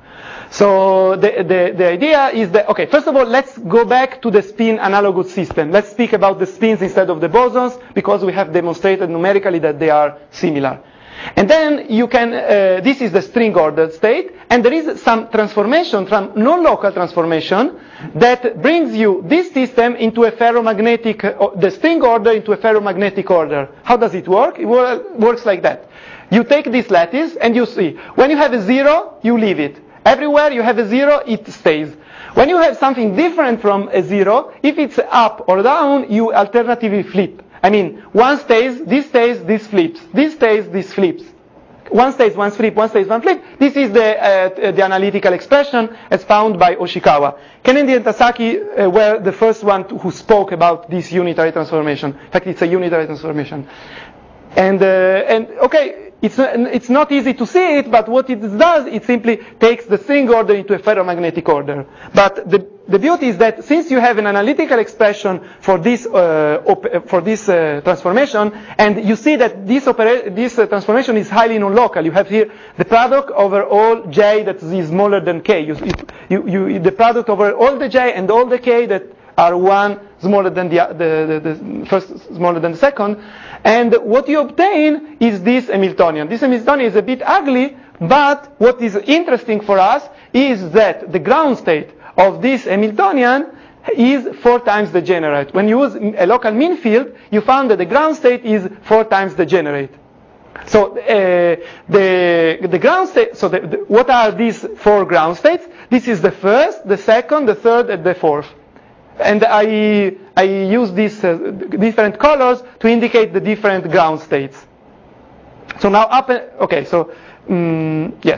So the, the, the idea is that, okay, first of all, let's go back to the spin analogous system. Let's speak about the spins instead of the bosons, because we have demonstrated numerically that they are similar. And then you can, uh, this is the string ordered state, and there is some transformation, from non-local transformation, that brings you this system into a ferromagnetic, uh, the string order into a ferromagnetic order. How does it work? It wor- works like that. You take this lattice, and you see, when you have a zero, you leave it. Everywhere you have a zero, it stays. When you have something different from a zero, if it's up or down, you alternatively flip. I mean, one stays, this stays, this flips. This stays, this flips. One stays, one flip, one stays, one flip. This is the, uh, the analytical expression as found by Oshikawa. Kennedy and Tasaki uh, were the first one to, who spoke about this unitary transformation. In fact, it's a unitary transformation. And, uh, and okay, it's, it's not easy to see it, but what it does, it simply takes the string order into a ferromagnetic order. But the, the beauty is that since you have an analytical expression for this, uh, op- for this uh, transformation, and you see that this, opera- this uh, transformation is highly non-local. You have here the product over all j that is smaller than k. You, you, you, the product over all the j and all the k that are one smaller than the, the, the, the first smaller than the second. And what you obtain is this Hamiltonian. This Hamiltonian is a bit ugly, but what is interesting for us is that the ground state of this Hamiltonian is four times degenerate. When you use a local mean field, you found that the ground state is four times degenerate. So uh, the the ground state. So the, the, what are these four ground states? This is the first, the second, the third, and the fourth. And I I use these uh, different colors to indicate the different ground states. So now up. Okay. So um, yes.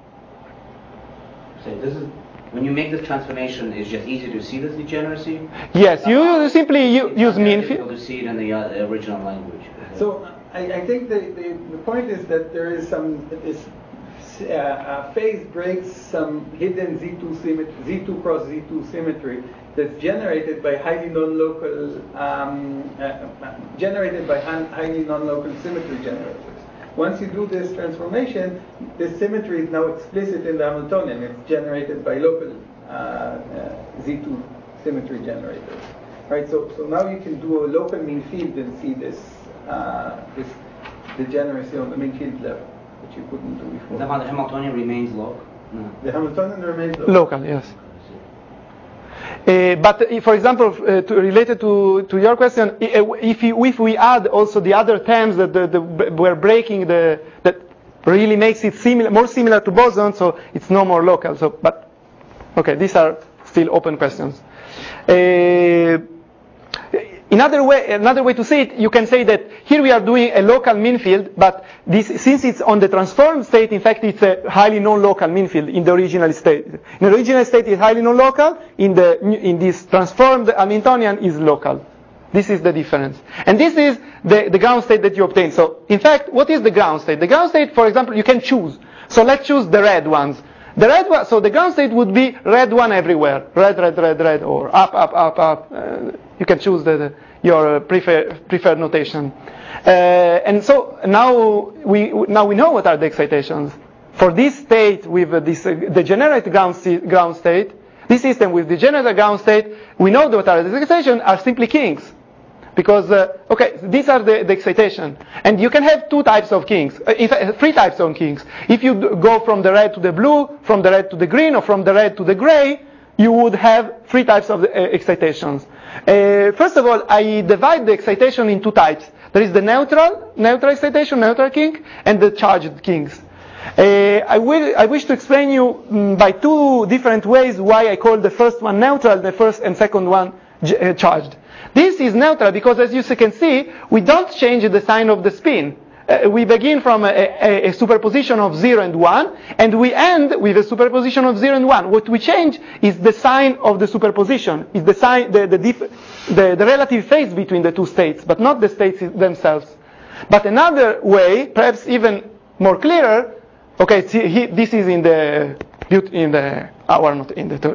So this is when you make this transformation. It's just easy to see this degeneracy. Yes. You, you simply you, It's use not very mean difficult field. to see it in the uh, original language. So I, I think the, the, the point is that there is some this uh, uh, phase breaks some hidden Z two symmetry, Z two cross Z two symmetry that's generated by highly non-local um, uh, generated by highly non-local symmetry generators. Once you do this transformation, this symmetry is now explicit in the Hamiltonian. It's generated by local uh, uh, Z two symmetry generators. Right. So so now you can do a local mean field and see this. Uh, this degeneracy on the mean field level, which you couldn't do before. The Hamiltonian remains local? No. The Hamiltonian remains local. Local, yes. Uh, but uh, for example, uh, to, related to, to your question, uh, if, you, if we add also the other terms that the, the, we're breaking, the, that really makes it similar, more similar to boson, so it's no more local. So, but okay, these are still open questions. Uh, another way, another way to see it, you can say that here we are doing a local mean field, but this, since it's on the transformed state, in fact, it's a highly non-local mean field in the original state. In the original state, it's highly non-local. In the in this transformed Hamiltonian, is local. This is the difference. And this is the, the ground state that you obtain. So, in fact, what is the ground state? The ground state, for example, you can choose. So let's choose the red ones. The red one, so the ground state would be red one everywhere. Red, red, red, red, or up, up, up, up. Uh, you can choose the, the, your prefer, preferred notation. Uh, and so now we, now we know what are the excitations. For this state with uh, this uh, degenerate ground, st- ground state, this system with degenerate ground state, we know what are the excitations are simply kinks. Because, uh, okay, these are the, the excitation. And you can have two types of kinks, uh, in fact, three types of kinks. If you d- go from the red to the blue, from the red to the green, or from the red to the gray, you would have three types of uh, excitations. Uh, first of all, I divide the excitation in two types. There is the neutral, neutral excitation, neutral kink, and the charged kinks. Uh, I, will, I wish to explain you um, by two different ways why I call the first one neutral, the first and second one j- uh, charged. This is neutral because, as you can see, we don't change the sign of the spin. Uh, we begin from a, a, a superposition of zero and one, and we end with a superposition of zero and one. What we change is the sign of the superposition, is the sign, the the, diff, the the relative phase between the two states, but not the states themselves. But another way, perhaps even more clearer. Okay, see, he, this is in the in the our not in the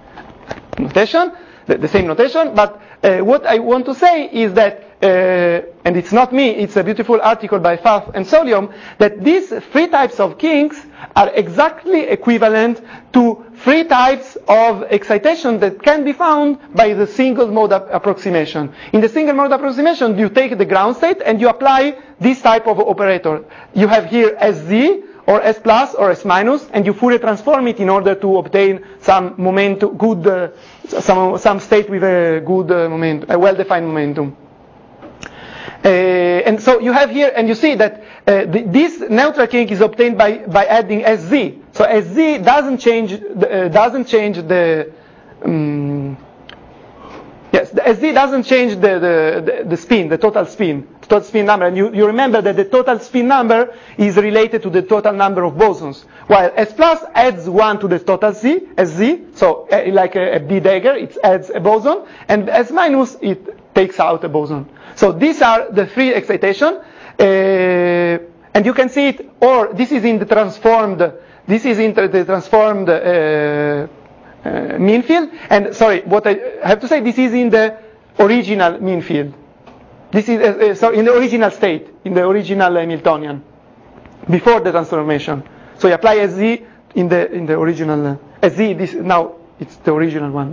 uh, notation, the, the same notation, but. Uh, what I want to say is that, uh, and it's not me, it's a beautiful article by Pfaff and Solium, that these three types of kinks are exactly equivalent to three types of excitation that can be found by the single mode ap- approximation. In the single mode approximation, you take the ground state and you apply this type of operator. You have here S Z, or S plus, or S minus, and you Fourier transform it in order to obtain some momentum, good, uh, some some state with a good uh, momentum, a well-defined momentum. Uh, and so you have here, and you see that uh, the, this neutral kink is obtained by by adding S Z. So S Z doesn't change the, uh, doesn't change the um, yes, the S Z doesn't change the, the, the, the spin, the total spin. Total spin number, and you, you remember that the total spin number is related to the total number of bosons, while S plus adds one to the total Z, S Z, so uh, like a, a B dagger, it adds a boson, and S minus, it takes out a boson. So these are the three excitation, uh, and you can see it, or this is in the transformed, this is in the transformed uh, uh, mean field, and sorry, what I have to say, this is in the original mean field. This is uh, uh, so in the original state, in the original Hamiltonian, before the transformation. So you apply S Z in the in the original uh, S Z. This now it's the original one.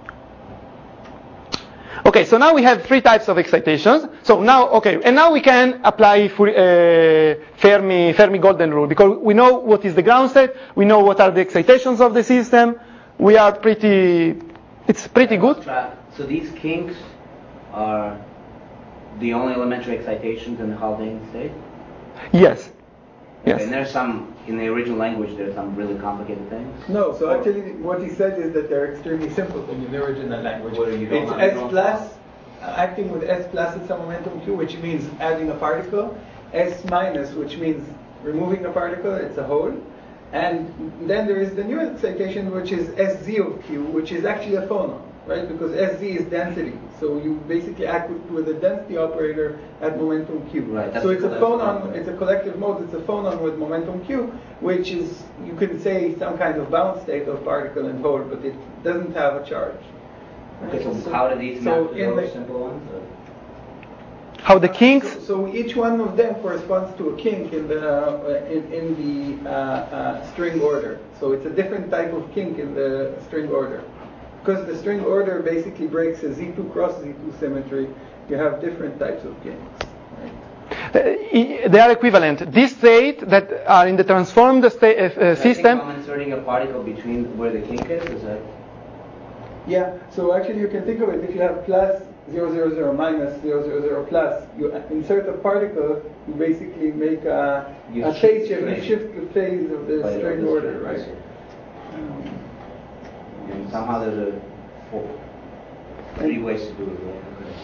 Okay, so now we have three types of excitations. So now, okay, and now we can apply for, uh, Fermi Fermi golden rule because we know what is the ground state. We know what are the excitations of the system. We are pretty. It's pretty good. So these kinks are the only elementary excitations in the Haldane state? Yes. Yes. And there's some, in the original language, there's some really complicated things? No, so actually what he said is that they're extremely simple in the original language. What are you It's doing? S plus, uh, acting with S plus at some momentum Q, which means adding a particle. S minus, which means removing a particle, it's a hole. And then there is the new excitation, which is S Z of Q, which is actually a phonon, right? Because S Z is density. So you basically act with, with a density operator at momentum Q. Right, so it's a phonon, mode. it's a collective mode, it's a phonon with momentum Q, which is, you could say, some kind of bound state of particle and hole, but it doesn't have a charge. Okay, so, so how do these so map to in those the, simple ones? Or? How the kinks? So, so each one of them corresponds to a kink in the uh, in, in the uh, uh, string order. So it's a different type of kink in the string order. Because the string order basically breaks a Z two cross Z two symmetry, you have different types of kinks. Uh, they are equivalent. This state that are in the transformed sta- uh, uh, system. I'm inserting a particle between where the kink is. Is that? Yeah. So actually, you can think of it. If you have plus zero zero zero minus zero zero zero plus, you insert a particle. You basically make a, You a shift phase shift. You shift the phase of the By string the order, string, right? Um, And somehow there's a four, three ways to do it. Right?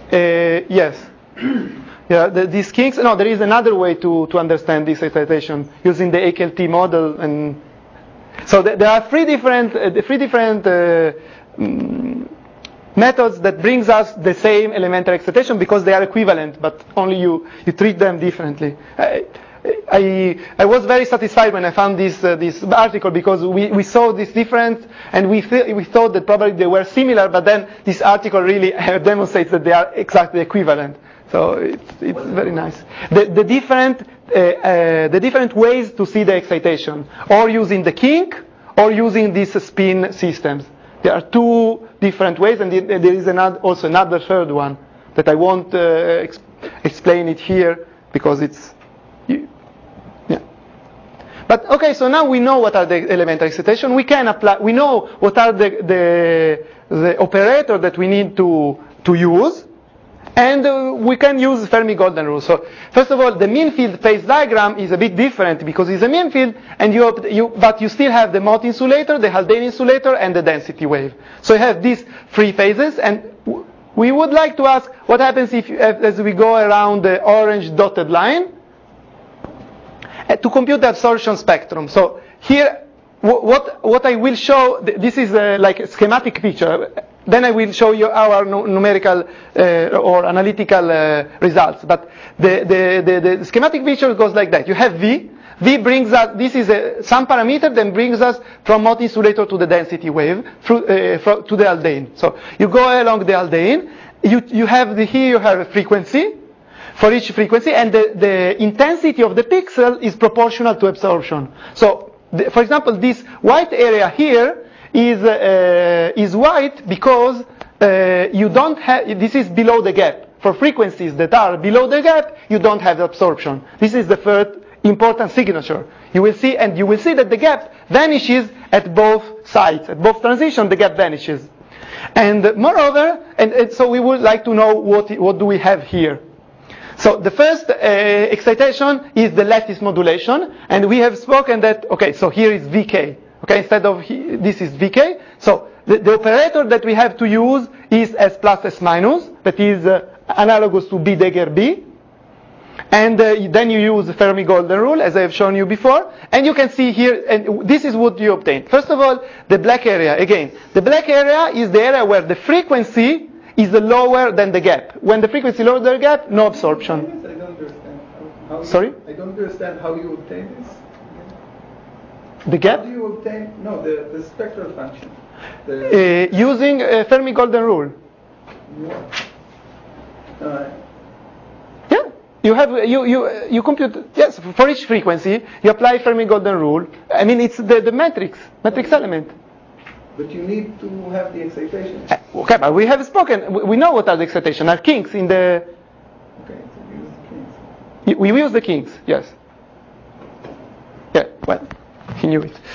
Uh, yes. Yeah, the, these kinks. No, there is another way to, to understand this excitation using the A K L T model, and so th- there are three different uh, three different uh, um, methods that brings us the same elementary excitation because they are equivalent, but only you you treat them differently. I, I, I was very satisfied when I found this uh, this article because we, we saw this difference and we th- we thought that probably they were similar, but then this article really demonstrates that they are exactly equivalent. So it's it's very nice. The the different uh, uh, the different ways to see the excitation, or using the kink, or using these spin systems. There are two different ways, and there is another, also another third one that I won't uh, ex- explain it here because it's. Yeah. But okay, so now we know what are the elementary excitation. We can apply. We know what are the the, the operator that we need to to use. And uh, we can use Fermi-Golden rule. So first of all, the mean field phase diagram is a bit different because it's a mean field, and you, you but you still have the Mott insulator, the Haldane insulator, and the density wave. So you have these three phases, and w- we would like to ask what happens if, you, as we go around the orange dotted line, uh, to compute the absorption spectrum. So here, w- what what I will show, th- this is uh, like a schematic picture. Then I will show you our nu- numerical uh, or analytical uh, results. But the, the, the, the schematic picture goes like that. You have V. V brings us, this is a, some parameter that brings us from Mott insulator to the density wave, through, uh, from, to the Haldane. So you go along the Haldane. You, you have the, here you have a frequency for each frequency, and the, the intensity of the pixel is proportional to absorption. So, the, for example, this white area here is uh, is white because uh, you don't have, this is below the gap. For frequencies that are below the gap, you don't have absorption. This is the third important signature. You will see, and you will see that the gap vanishes at both sides. At both transitions, the gap vanishes. And moreover, and, and so we would like to know what what do we have here. So the first uh, excitation is the lattice modulation, and we have spoken that, okay, so here is V K. Okay, instead of he, this is V K. So the, the operator that we have to use is S plus S minus, that is uh, analogous to B dagger B. And uh, then you use the Fermi-Golden rule, as I have shown you before. And you can see here, and this is what you obtain. First of all, the black area. Again, the black area is the area where the frequency is lower than the gap. When the frequency lower than the gap, no absorption. I don't understand. How, how Sorry? You, I don't understand how you obtain this. The gap? How do you obtain, no, the, the spectral function? The, uh, using uh, Fermi-Golden rule. What? Uh, Yeah, you have you you you compute, yes, for each frequency you apply Fermi-Golden rule. I mean, it's the, the matrix matrix element. But you need to have the excitation. Uh, okay, but we have spoken. We, we know what are the excitation. Are kinks in the? Okay, so we use the kinks. We use the kinks. Yes. Yeah. Well, he knew it.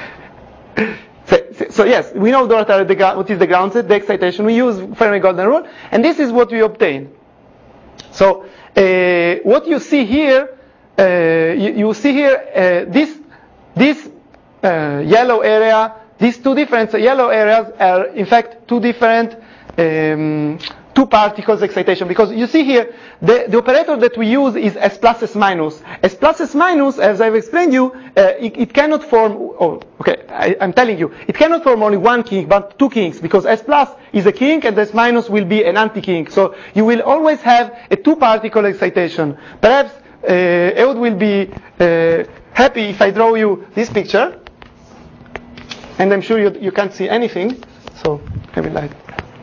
So, so yes, we know what, are the, what is the ground set, the excitation. We use Fermi-Golden rule, and this is what we obtain. So uh, what you see here, uh, you, you see here uh, this this uh, yellow area. These two different yellow areas are in fact two different um, two particles excitation, because you see here the, the operator that we use is S plus S minus. S plus S minus, as I've explained you, uh, it, it cannot form. Oh, okay, I, I'm telling you, it cannot form only one kink, but two kinks, because S plus is a kink and S minus will be an anti-kink. So you will always have a two-particle excitation. Perhaps uh, Ehud will be uh, happy if I draw you this picture, and I'm sure you you can't see anything. So I will light.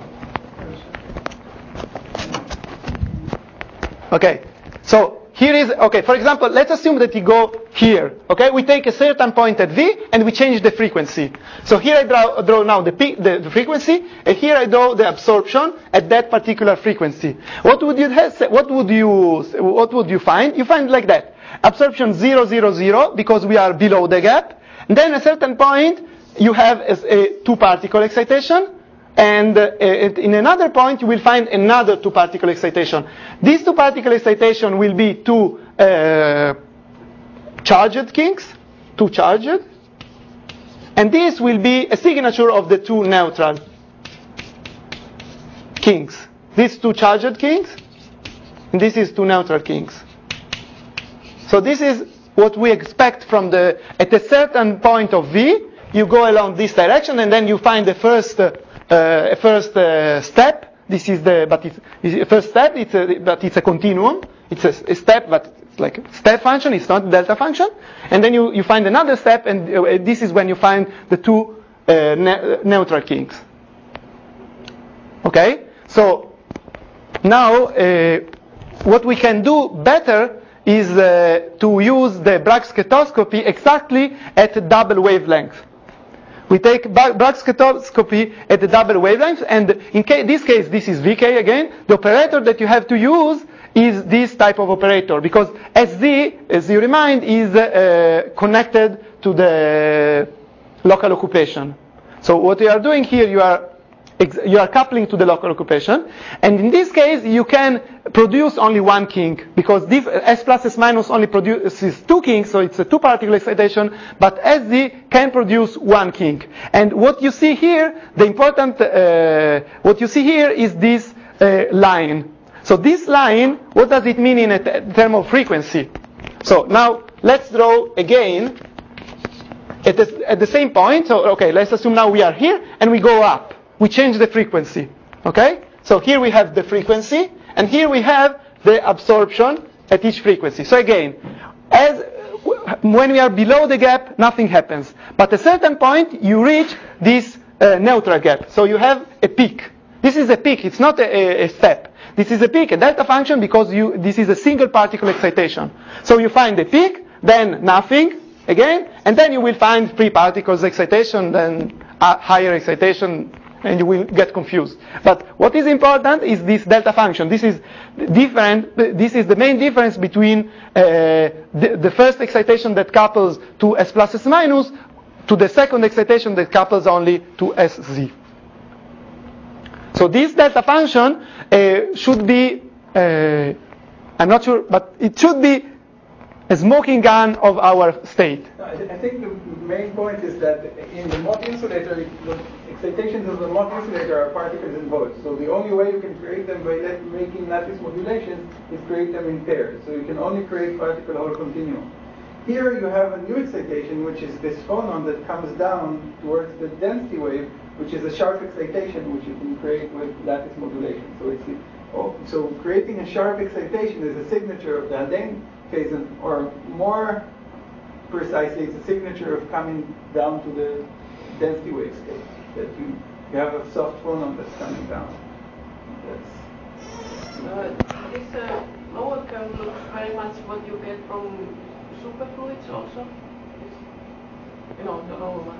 Okay, so here is, okay, for example, let's assume that you go here, okay? We take a certain point at V and we change the frequency. So here I draw, draw now the, peak, the, the frequency, and here I draw the absorption at that particular frequency. What would you have, what would you, what would you find? You find like that. Absorption zero, zero, zero, because we are below the gap. And then at a certain point, you have a, a two-particle excitation. And uh, in another point, you will find another two-particle excitation. These two-particle excitation will be two uh, charged kinks, two charged, and this will be a signature of the two neutral kinks. these two charged kinks, and this is two neutral kinks. So this is what we expect from the, at a certain point of V, you go along this direction, and then you find the first, uh, first uh, step. This is the, but it's, it's the first step, it's a, but it's a continuum. It's a, a step, but it's like a step function, it's not a delta function. And then you, you find another step, and uh, this is when you find the two uh, ne- neutral kinks. Okay? So, now, uh, what we can do better is uh, to use the Bragg scatoscopy exactly at a double wavelength. We take Bragg scatoscopy at the double wavelength, and in ca- this case, this is V K again. The operator that you have to use is this type of operator, because S Z, as you remind, is uh, connected to the local occupation. So what you are doing here, you are you are coupling to the local occupation, and in this case, you can produce only one kink, because this S plus S minus only produces two kinks, so it's a two-particle excitation, but S Z can produce one kink. And what you see here, the important, uh, what you see here is this uh, line. So this line, what does it mean in a t- term of frequency? So now, let's draw again at the, at the same point. So, okay, let's assume now we are here, and we go up. We change the frequency, okay? So here we have the frequency, and here we have the absorption at each frequency. So again, as when we are below the gap, nothing happens. But at a certain point, you reach this uh, neutral gap. So you have a peak. This is a peak. It's not a, a step. This is a peak, a delta function, because you this is a single particle excitation. So you find the peak, then nothing again, and then you will find three particles excitation, then a higher excitation, and you will get confused. But what is important is this delta function. This is different. This is the main difference between uh, the, the first excitation that couples to S plus S minus to the second excitation that couples only to S Z. So this delta function uh, should be, uh, I'm not sure, but it should be a smoking gun of our state. No, I think the main point is that in the Mott insulator, the excitations of the Mott insulator are particles in volts. So the only way you can create them by let, making lattice modulations is create them in pairs. So you can only create particle-Hall continuum. Here you have a new excitation, which is this phonon that comes down towards the density wave, which is a sharp excitation, which you can create with lattice modulation. So it's oh, so creating a sharp excitation is a signature of the Haldane phase, or more precisely, it's a signature of coming down to the density wave state. That you, you have a soft phonon that's coming down. That's uh, this uh, lower curve looks very much what you get from superfluids also. You know, the lower one.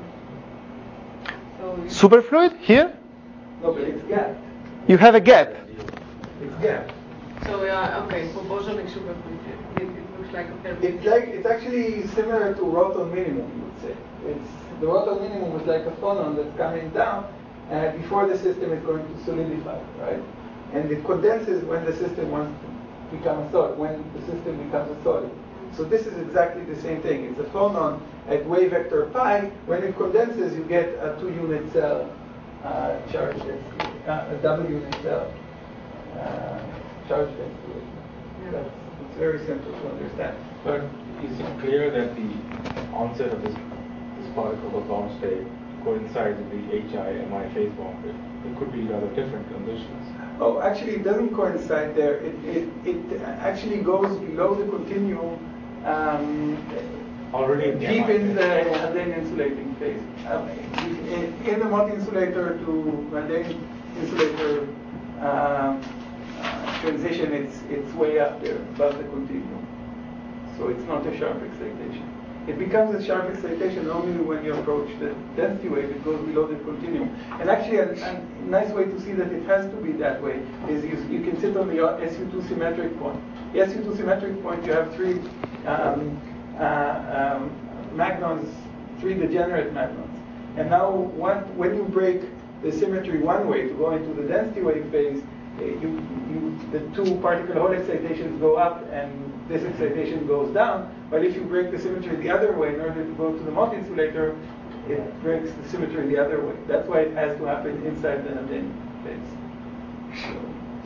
So Superfluid here? No, but it's gapped. You have a gap. It's gapped. So yeah, okay, for bosonic superfluid, it, it looks like a very. It's like it's actually similar to Roton minimum, you would say. It's the Roton minimum is like a phonon that's coming down uh, before the system is going to solidify, right? And it condenses when the system wants to become a solid, when the system becomes a solid. So this is exactly the same thing. It's a phonon at wave vector pi. When it condenses, you get a two-unit cell uh, charge density, uh, a double-unit cell uh, charge density. Yeah. That's, it's very simple to understand. But is it clear that the onset of this, this particle bound state coincides with the H I M I phase boundary? It could be rather different conditions. Oh, actually, it doesn't coincide there. It, it, it actually goes below the continuum, um, already in deep in the Haldane insulating phase. Um, in, in the Mott insulator to Haldane insulator uh, uh, transition, it's it's way up there above the continuum. So it's not a sharp excitation. It becomes a sharp excitation only when you approach the density wave. It goes below the continuum. And actually, a, a nice way to see that it has to be that way is you, you can sit on the S U two symmetric point. The S U two symmetric point, you have three um, uh, um, magnons, three degenerate magnons. And now, one, when you break the symmetry one way to go into the density wave phase, you, you, the two particle-Hall excitations go up and this excitation goes down. But if you break the symmetry the other way in order to go to the Mott insulator, it breaks the symmetry the other way. That's why it has to happen inside the Haldane phase. So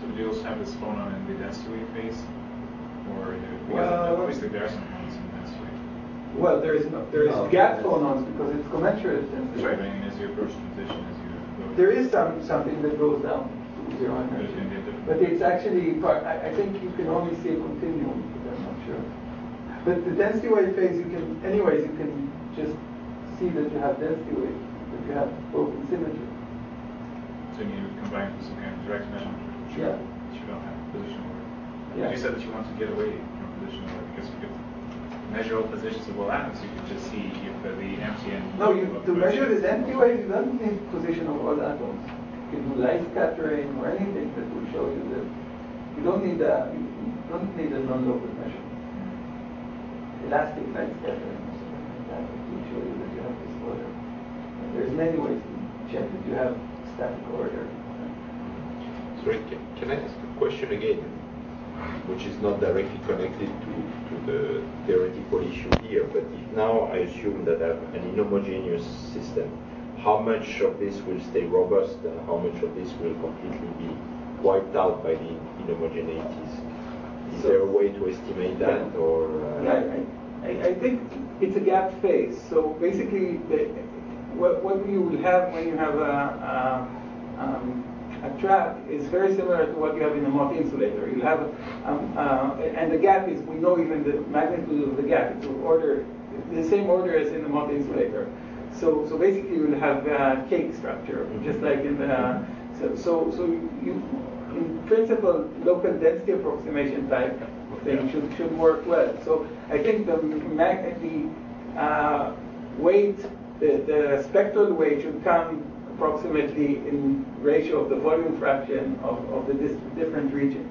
could you also have this phonon in the density wave phase? Or the, because Well, obviously there are some phonons in the density wave. Well, there is no, there is No. gap phonons because it's commensurate. That's right, I mean, as you approach transition, as you go. There is some something that goes down to zero There's energy, gonna be a different- but it's actually part. I, I think you can only see a continuum, but I'm not sure. But the density wave phase, you can, anyways, you can just see that you have density wave, that you have both in symmetry. So you would combine with some kind of direct measurement, which you, Yeah. which you don't have position order. Yeah. You said that you want to get away from position order because you could measure all positions of all atoms. You could just see if uh, the empty and No, you, to measure the density wave, you don't need position of all atoms. You can do light scattering or anything that will show you that you don't need a you don't need a non-local measurement. Elastic light scattering or something like that will show you that you have this order. And there's many ways to check that you have static order. Sorry, can, can I ask a question again, which is not directly connected to, to the theoretical issue here, but if now I assume that I have an inhomogeneous system, how much of this will stay robust and how much of this will completely be wiped out by the inhomogeneities? Is So, there a way to estimate that, or? Uh, Yeah, I, I, I think it's a gap phase. So basically, the, what, what you will have when you have a, a, um, a trap is very similar to what you have in a Mott insulator. You'll have, um, uh, and the gap is, we know even the magnitude of the gap. It's order, the same order as in the Mott insulator. So, so basically, you'll have a cake structure, just like in the. So, so, so you, in principle, local density approximation type thing should should work well. So I think the mag, the uh, weight, the, the spectral weight should come approximately in ratio of the volume fraction of, of the dis- different regions.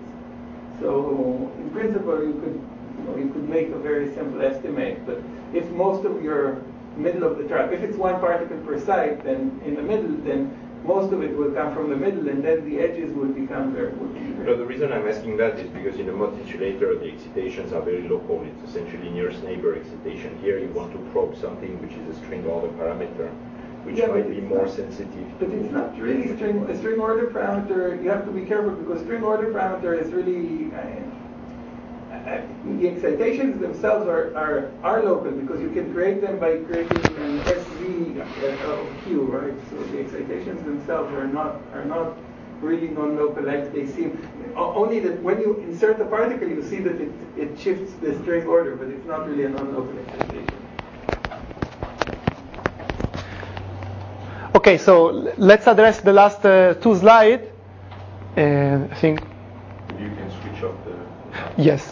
So in principle, you could you know, you could make a very simple estimate. But if most of your middle of the trap, if it's one particle per site, then in the middle, then most of it will come from the middle, and then the edges will become very. Will be very No, the reason I'm asking that is because in a Mott insulator, the excitations are very local. It's essentially nearest neighbor excitation. Here, you want to probe something which is a string order parameter, which Yeah, might but be it's more not- sensitive. But it's not really string. A string order parameter. You have to be careful because string order parameter is really. Uh, uh, the excitations themselves are, are are local because you can create them by creating an S V of Q, right? So the excitations themselves are not are not really non-local like they seem. O- Only that when you insert a particle, you see that it it shifts the string order, but it's not really a non-local excitation. Okay, so l- let's address the last uh, two slides. Uh, I think You can switch off the. yes.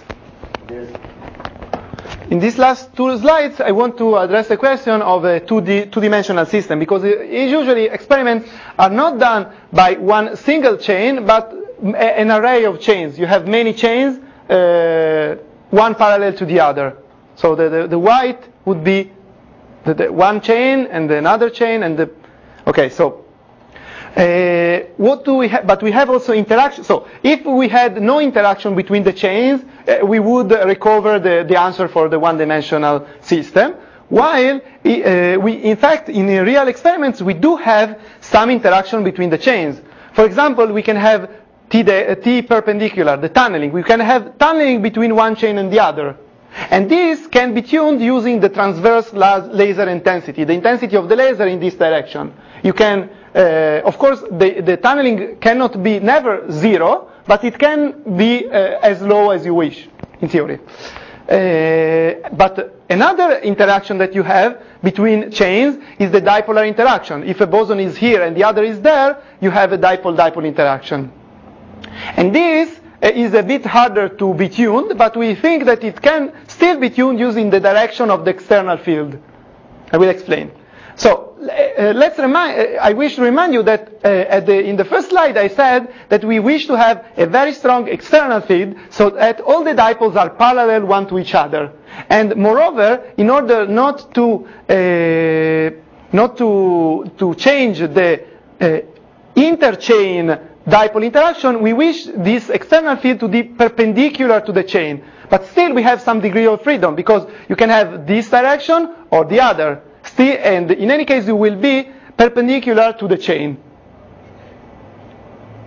In these last two slides, I want to address the question of a two D, two-dimensional system, because uh, usually experiments are not done by one single chain, but m- an array of chains. You have many chains, uh, one parallel to the other. So the, the, the white would be the, the one chain and another chain, and the okay. So uh, what do we have? But we have also interaction. So if we had no interaction between the chains, uh, we would recover the, the answer for the one-dimensional system. While uh, we, in fact, in real experiments, we do have some interaction between the chains. For example, we can have T, de, uh, T perpendicular, the tunneling. We can have tunneling between one chain and the other. And this can be tuned using the transverse laser intensity, the intensity of the laser in this direction. You can, uh, of course, the, the tunneling cannot be never zero, but it can be uh, as low as you wish, in theory. Uh, but another interaction that you have between chains is the dipolar interaction. If a boson is here and the other is there, you have a dipole-dipole interaction. And this is a bit harder to be tuned, but we think that it can still be tuned using the direction of the external field. I will explain. So uh, let's remind. Uh, I wish to remind you that uh, at the, in the first slide I said that we wish to have a very strong external field, so that all the dipoles are parallel one to each other. And moreover, in order not to uh, not to to change the uh, interchain dipole interaction, we wish this external field to be perpendicular to the chain. But still we have some degree of freedom, because you can have this direction or the other. Still, and in any case you will be perpendicular to the chain.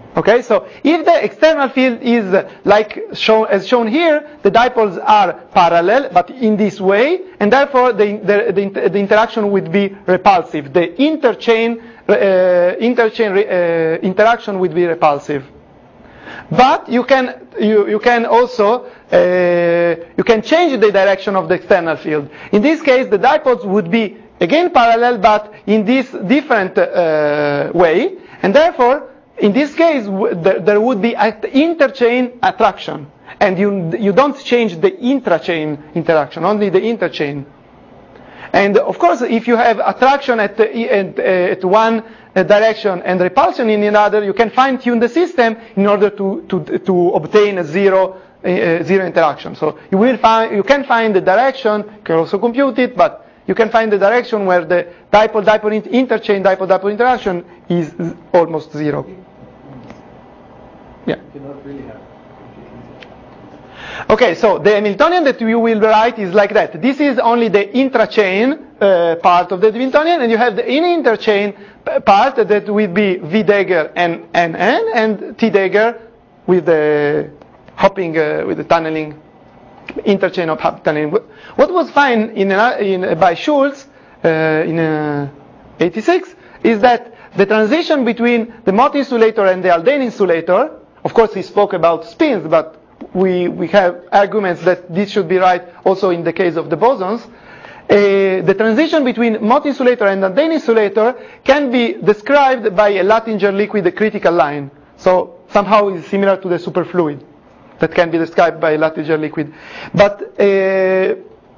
Okay, so if the external field is like shown as shown here, the dipoles are parallel, but in this way, and therefore the the, the, the interaction would be repulsive. The interchain uh, interchain uh, interaction would be repulsive. But you can you, you can also uh, you can change the direction of the external field. In this case, the dipoles would be again parallel, but in this different uh, way, and therefore, in this case, w- there, there would be an interchain attraction, and you you don't change the intrachain interaction, only the interchain. And of course, if you have attraction at at, at one direction and repulsion in another, you can fine-tune the system in order to to to obtain a zero uh, zero interaction. So you will find you can find the direction, you can also compute it, but you can find the direction where the dipole-dipole interchain dipole-dipole interaction is almost zero. Yeah. You cannot really have. Okay, so the Hamiltonian that you will write is like that. This is only the intrachain uh, part of the Hamiltonian, and you have the in-interchain part that will be V Dagger and N N, and T Dagger with the hopping, uh, with the tunneling, interchain of hop tunneling. What was found in, in, by Schulz uh, in uh, eighty-six is that the transition between the Mott insulator and the Haldane insulator, of course he spoke about spins, but we, we have arguments that this should be right also in the case of the bosons. Uh, the transition between Mott insulator and Haldane insulator can be described by a Latinger liquid critical line. So somehow it's similar to the superfluid that can be described by a Latinger liquid. But uh,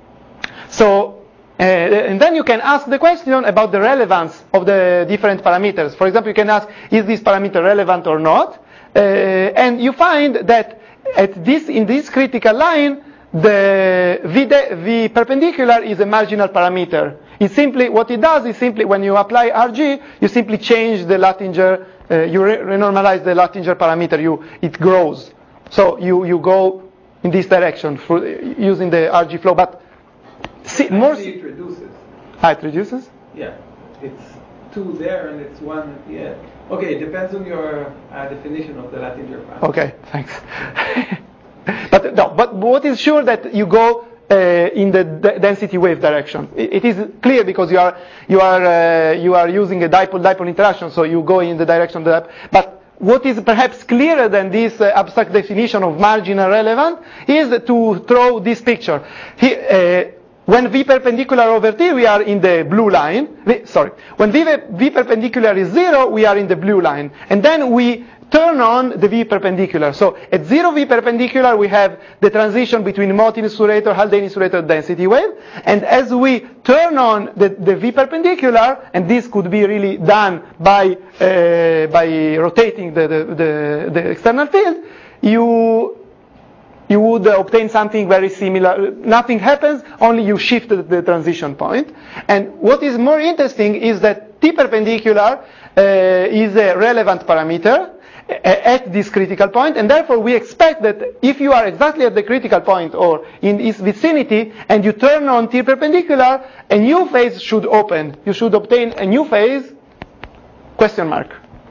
so uh, and then you can ask the question about the relevance of the different parameters. For example, you can ask, is this parameter relevant or not? Uh, and you find that at this in this critical line, the v, de, v perpendicular is a marginal parameter. It's simply what it does is simply when you apply R G, you simply change the Latinger, uh, you re- renormalize the Latinger parameter. You it grows, so you you go in this direction for, using the R G flow. But see, more Actually, it reduces. Ah, it reduces. Yeah, it's two there and it's one at the end. Okay, it depends on your uh, definition of the Latinger parameter. Okay, thanks. But no, but what is sure that you go uh, in the d- density wave direction. It, it is clear because you are you are uh, you are using a dipole-dipole interaction, so you go in the direction of the dipole. But what is perhaps clearer than this uh, abstract definition of marginal relevant is to throw this picture. He, uh, when V perpendicular over T, we are in the blue line. V, sorry, when v, v perpendicular is zero, we are in the blue line, and then we turn on the V perpendicular. So at zero V perpendicular, we have the transition between Mott insulator, Haldane insulator density wave. And as we turn on the, the V perpendicular, and this could be really done by uh, by rotating the, the, the, the external field, you you would uh, obtain something very similar. Nothing happens, only you shift the, the transition point. And what is more interesting is that T perpendicular uh, is a relevant parameter at this critical point, and therefore we expect that if you are exactly at the critical point or in its vicinity and you turn on T perpendicular, a new phase should open. You should obtain a new phase, question mark.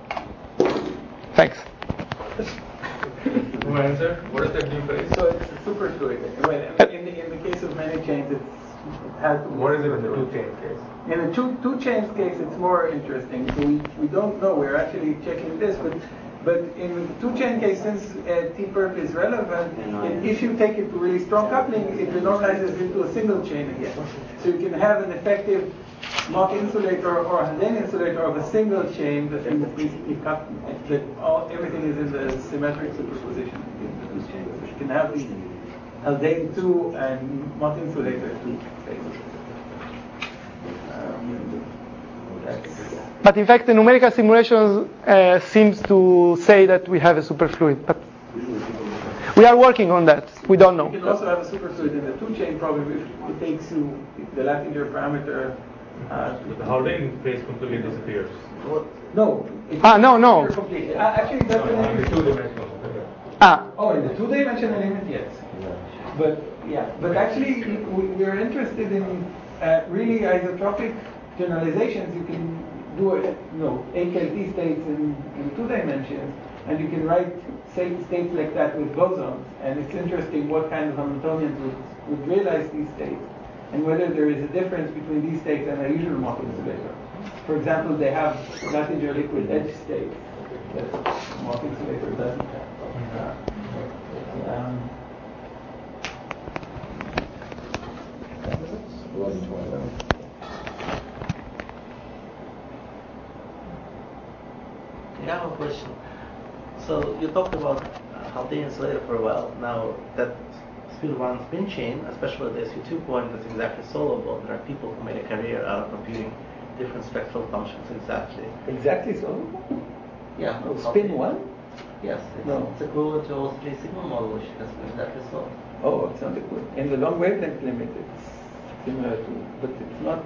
Thanks. No answer. What is that new phase? So it's a superfluid. Well, in the, in the case of many chains, it's, it has to be. What is it in the two chain case? In the two two chains case, it's more interesting. So we, we don't know. We're actually checking this, but but in the two chain case, since uh, T perp is relevant, and if you take it to really strong coupling, it renormalizes into a single chain again. So you can have an effective Mott insulator or Haldane insulator of a single chain that is basically cut. That all everything is in the symmetric superposition in the two chains. So you can have the Haldane two and Mott insulator two phases. Um, But in fact, the numerical simulations uh, seems to say that we have a superfluid. But we are working on that. We don't know. You can also have a superfluid in the two-chain problem if it takes you the Latinger parameter. Uh, the Haldane phase completely disappears. What? No. Ah, no, no. Completely. Uh, actually, that's no, an no, the two-dimensional. Ah. Oh, in the two-dimensional limit, yes. But yeah, but actually, we, we're interested in uh, really isotropic generalizations. You can do it, you know, A K T states in, in two dimensions, And you can write say, states like that with bosons, and it's interesting what kind of Hamiltonians would, would realize these states, and whether there is a difference between these states and a usual Mach insulator. For example, they have Latinger liquid edge states that Mach insulator doesn't have. Uh, um, I have a question. So you talked about Haldane insulator for a while. Now that spin one spin chain, especially the S U two point, that's exactly solvable. There are people who made a career out of computing different spectral functions exactly. Exactly solvable? Yeah. Oh, spin one? Yes. It's, no. it's equivalent to O three signal model, which has been exactly solved. Oh, it's not equivalent. In the long wavelength limit, it's similar to, but it's not.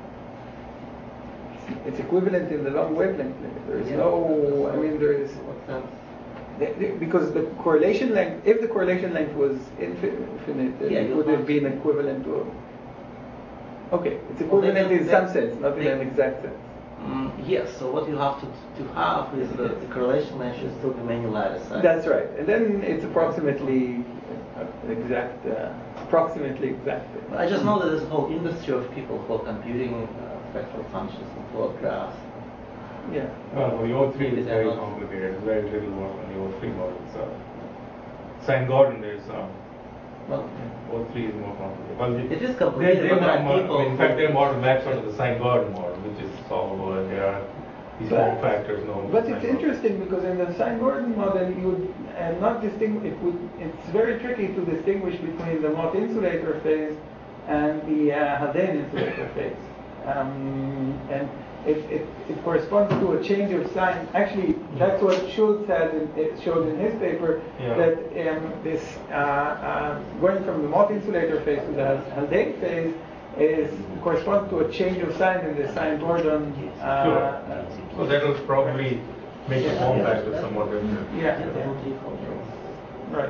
It's equivalent in the long wavelength limit. There is yeah. no, I mean, there is. What sense? The, the, because the correlation length, if the correlation length was infinite, then yeah, it would have been equivalent to. A, okay, it's equivalent well, in some sense, not they, in an exact sense. Um, yes. So what you have to to have is the, the correlation length should still be many lattice size. That's right, and then it's approximately exact, uh, approximately exact. I just know that there's a whole industry of people who are computing uh, spectral functions and plot graphs. Yeah. Well, the O three is very complicated. It's very little work on the O three model itself. Sine Gordon is um, well, O three is more complicated. Well, it is complicated. They, they but more, people I mean, in fact, their model maps onto the Sine Gordon model, which is solvable, and there are these form factors known. But it's interesting because in the Sine Gordon model, you would uh, not distinguish. It would. It's very tricky to distinguish between the Mott insulator phase and the uh, Haldane insulator phase, um, and. It, it, it corresponds to a change of sign. Actually, that's what Schultz has in, it showed in his paper, yeah. that um, this uh, uh, going from the Mott insulator phase to the Haldane phase is corresponds to a change of sign in the Sine Gordon. Uh, sure. Uh, so that will probably make the form factor somewhat different. Yeah. yeah. Right.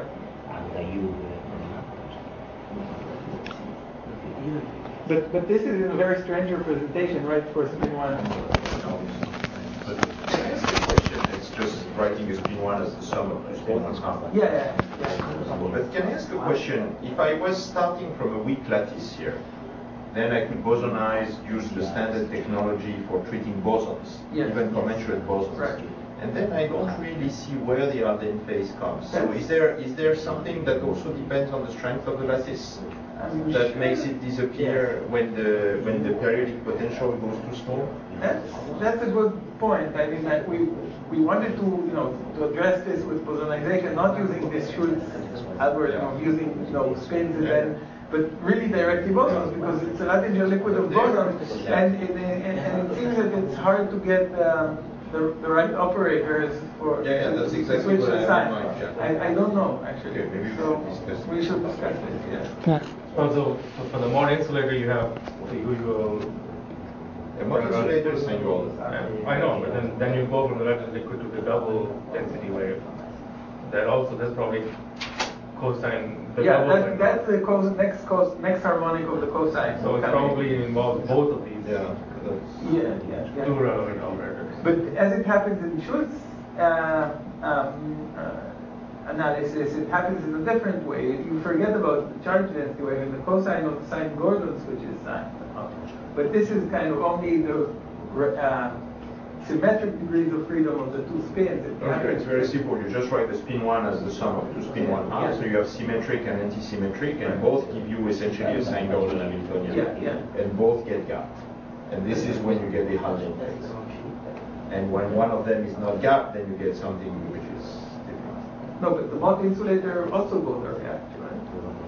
But but this is a very strange representation, right, for spin one. But can I ask a question? It's just writing a spin one as the sum of the spin one's half. Yeah, yeah, yeah. But can I ask a question? If I was starting from a weak lattice here, then I could bosonize, use the standard technology for treating bosons, yes. even commensurate bosons. Right. And then I don't really see where the Haldane phase comes. So is there is there something that also depends on the strength of the lattice I'm that sure. makes it disappear yes. when the when the periodic potential goes too small? That's that's a good point. I mean, like we we wanted to you know to address this with bosonization, not using this Schultz algorithm of using you know spins and then. But really directly bosons because it's a Latinger liquid of bosons, and it, and, and it seems that it's hard to get um, the, the right operators for yeah, yeah, that's to exactly switch what the sign. I have in mind, yeah. I, I don't know actually. Okay, maybe so we should discuss we should discuss this. Yeah. Yeah. Also, so for the Mott insulator, you have the usual. The Mott insulator is Sine Gordon. I know, but then then you go from the Latinger liquid to the double density wave. That also that's probably. Cosine. The yeah, that, that's the cos, next cos, next harmonic of the cosine. So it probably involves both of these. Yeah. Yeah, yeah, yeah. Two relevant operators. But as it happens in Schultz uh, um, uh, analysis, it happens in a different way. You forget about the charge density wave and the cosine of the Sine Gordon switches sign. But this is kind of only the uh, symmetric degrees of freedom of the two spins. It okay, it's very simple. You just write the spin one as the sum of two spin yeah, one half. Yeah. So you have symmetric and anti-symmetric, and both give you essentially a Sine Gordon Hamiltonian. Yeah, yeah. And both get gapped. And this is when you get the Haldane phase. And when one of them is not gapped, then you get something which is different. No, but the Mott insulator also both are gapped, right?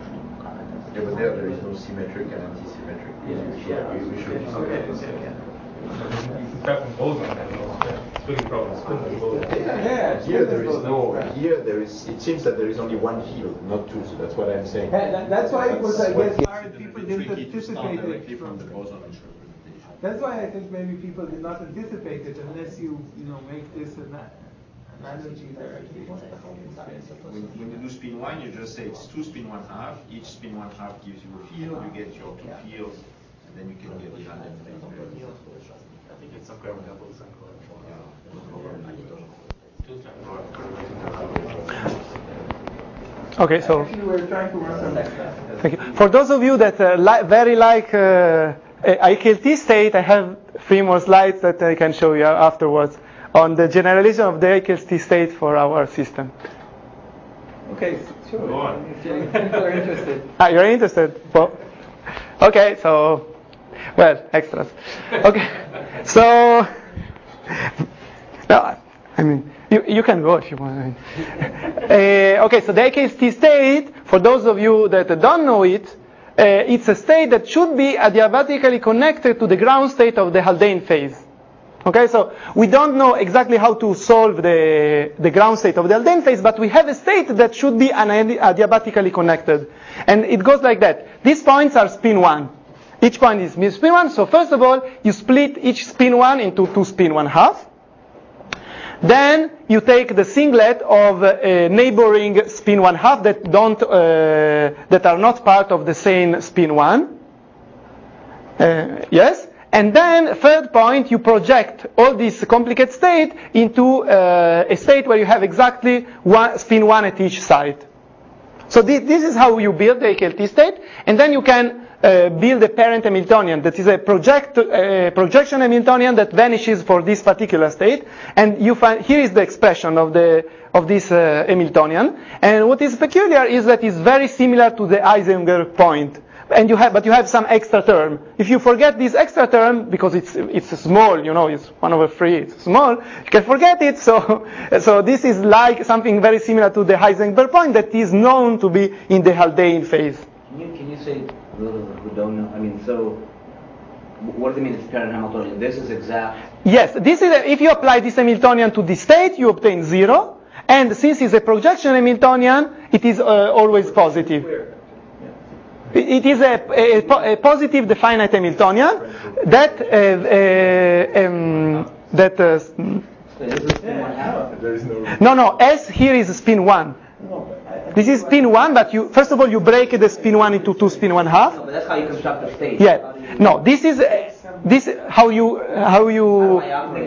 Yeah, but there there is no symmetric and anti-symmetric. Yeah, yeah. We, we should discuss okay, this. okay, yeah. In fact, both of them, it's really problems. Yeah, yeah. Here there is no. Here there is. It seems that there is only one field, not two. So that's what I'm saying. Yeah, that, that's why it was, I guess, hard. People didn't tricky to start anticipate directly it. from the boson representation. That's why I think maybe people did not anticipate it unless you, you know, make this an analogy directly. When, when you do spin one, you just say it's two spin one half. Each spin one half gives you a field. You get your two fields, and then you can get the Haldane phase. I think it's some kind of double cycle. Yeah. Okay, so Actually, we're trying to run some thank you. For those of you that uh, li- very like uh, I K L T state, I have three more slides that I can show you afterwards on the generalization of the I K L T state for our system. Okay, sure. Go on. If you're interested. Ah, you're interested? Well, okay, so, well, extras. Okay, so, no, I mean, you, you can go if you want. I mean. uh, okay, so the I K L T state, for those of you that don't know it, uh, it's a state that should be adiabatically connected to the ground state of the Haldane phase. Okay, so we don't know exactly how to solve the, the ground state of the Haldane phase, but we have a state that should be adiabatically connected. And it goes like that. These points are spin one. Each point is spin one. So first of all, you split each spin one into two spin one half. Then you take the singlet of a neighboring spin one half that don't, uh, that are not part of the same spin one. Uh, yes? And then, third point, you project all this complicated state into uh, a state where you have exactly one spin one at each side. So this, this is how you build the I K L T state, and then you can uh, build a parent Hamiltonian that is a project, uh, projection Hamiltonian that vanishes for this particular state. And you find here is the expression of the of this uh, Hamiltonian. And what is peculiar is that it's very similar to the Heisenberg point. And you have, but you have some extra term. If you forget this extra term, because it's it's small, you know, it's one over three, it's small, you can forget it. So, so this is like something very similar to the Heisenberg point that is known to be in the Haldane phase. Can you can you say a little bit who don't know? I mean, so what does it mean? It's parent Hamiltonian. This is exact. Yes, this is a, if you apply this Hamiltonian to this state, you obtain zero. And since it's a projection Hamiltonian, it is uh, always positive. It is a, a, a positive definite Hamiltonian that uh, uh, um, that uh, no no S here is spin one. This is spin one, but you first of all you break the spin one into two spin one half. No, but that's how you construct the state. Yeah. No, this is uh, this how you how you.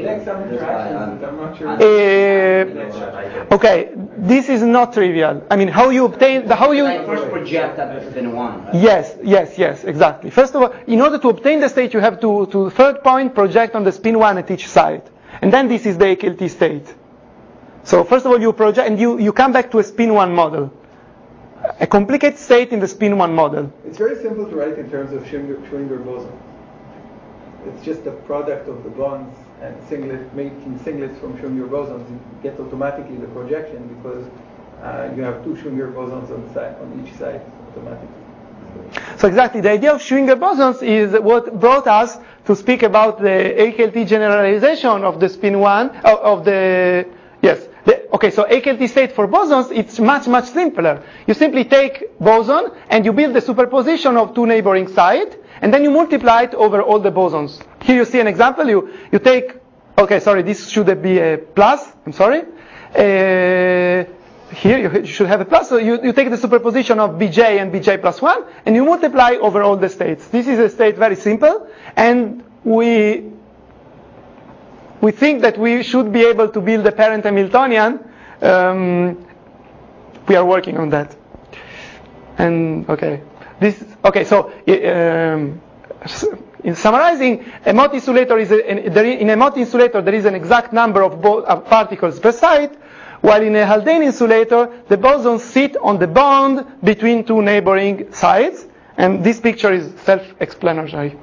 Uh, okay, this is not trivial. I mean, how you obtain the how you. Like first project at the spin one. Right? Yes, yes, yes, exactly. First of all, in order to obtain the state, you have to to third point project on the spin one at each side, and then this is the I K L T state. So first of all, you project and you you come back to a spin one model, a complicated state in the spin one model. It's very simple to write in terms of Schwinger boson. It's just a product of the bonds and singlet, making singlets from Schwinger bosons. You get automatically the projection because uh, you have two Schwinger bosons on, side, on each side automatically. So exactly, the idea of Schwinger bosons is what brought us to speak about the I K L T generalization of the spin one, of, of the, yes. The, okay, so I K L T state for bosons, it's much, much simpler. You simply take boson and you build the superposition of two neighboring sides, and then you multiply it over all the bosons. Here you see an example. You you take, okay, sorry, this should be a plus. I'm sorry. Uh, here you should have a plus. So you, you take the superposition of Bj and Bj plus one, and you multiply over all the states. This is a state very simple, and we we think that we should be able to build a parent Hamiltonian. Um, we are working on that. And okay. This, okay, so um, in summarizing, a Mott insulator is a, in a Mott insulator there is an exact number of, bo- of particles per side, while in a Haldane insulator the bosons sit on the bond between two neighboring sides, and this picture is self-explanatory.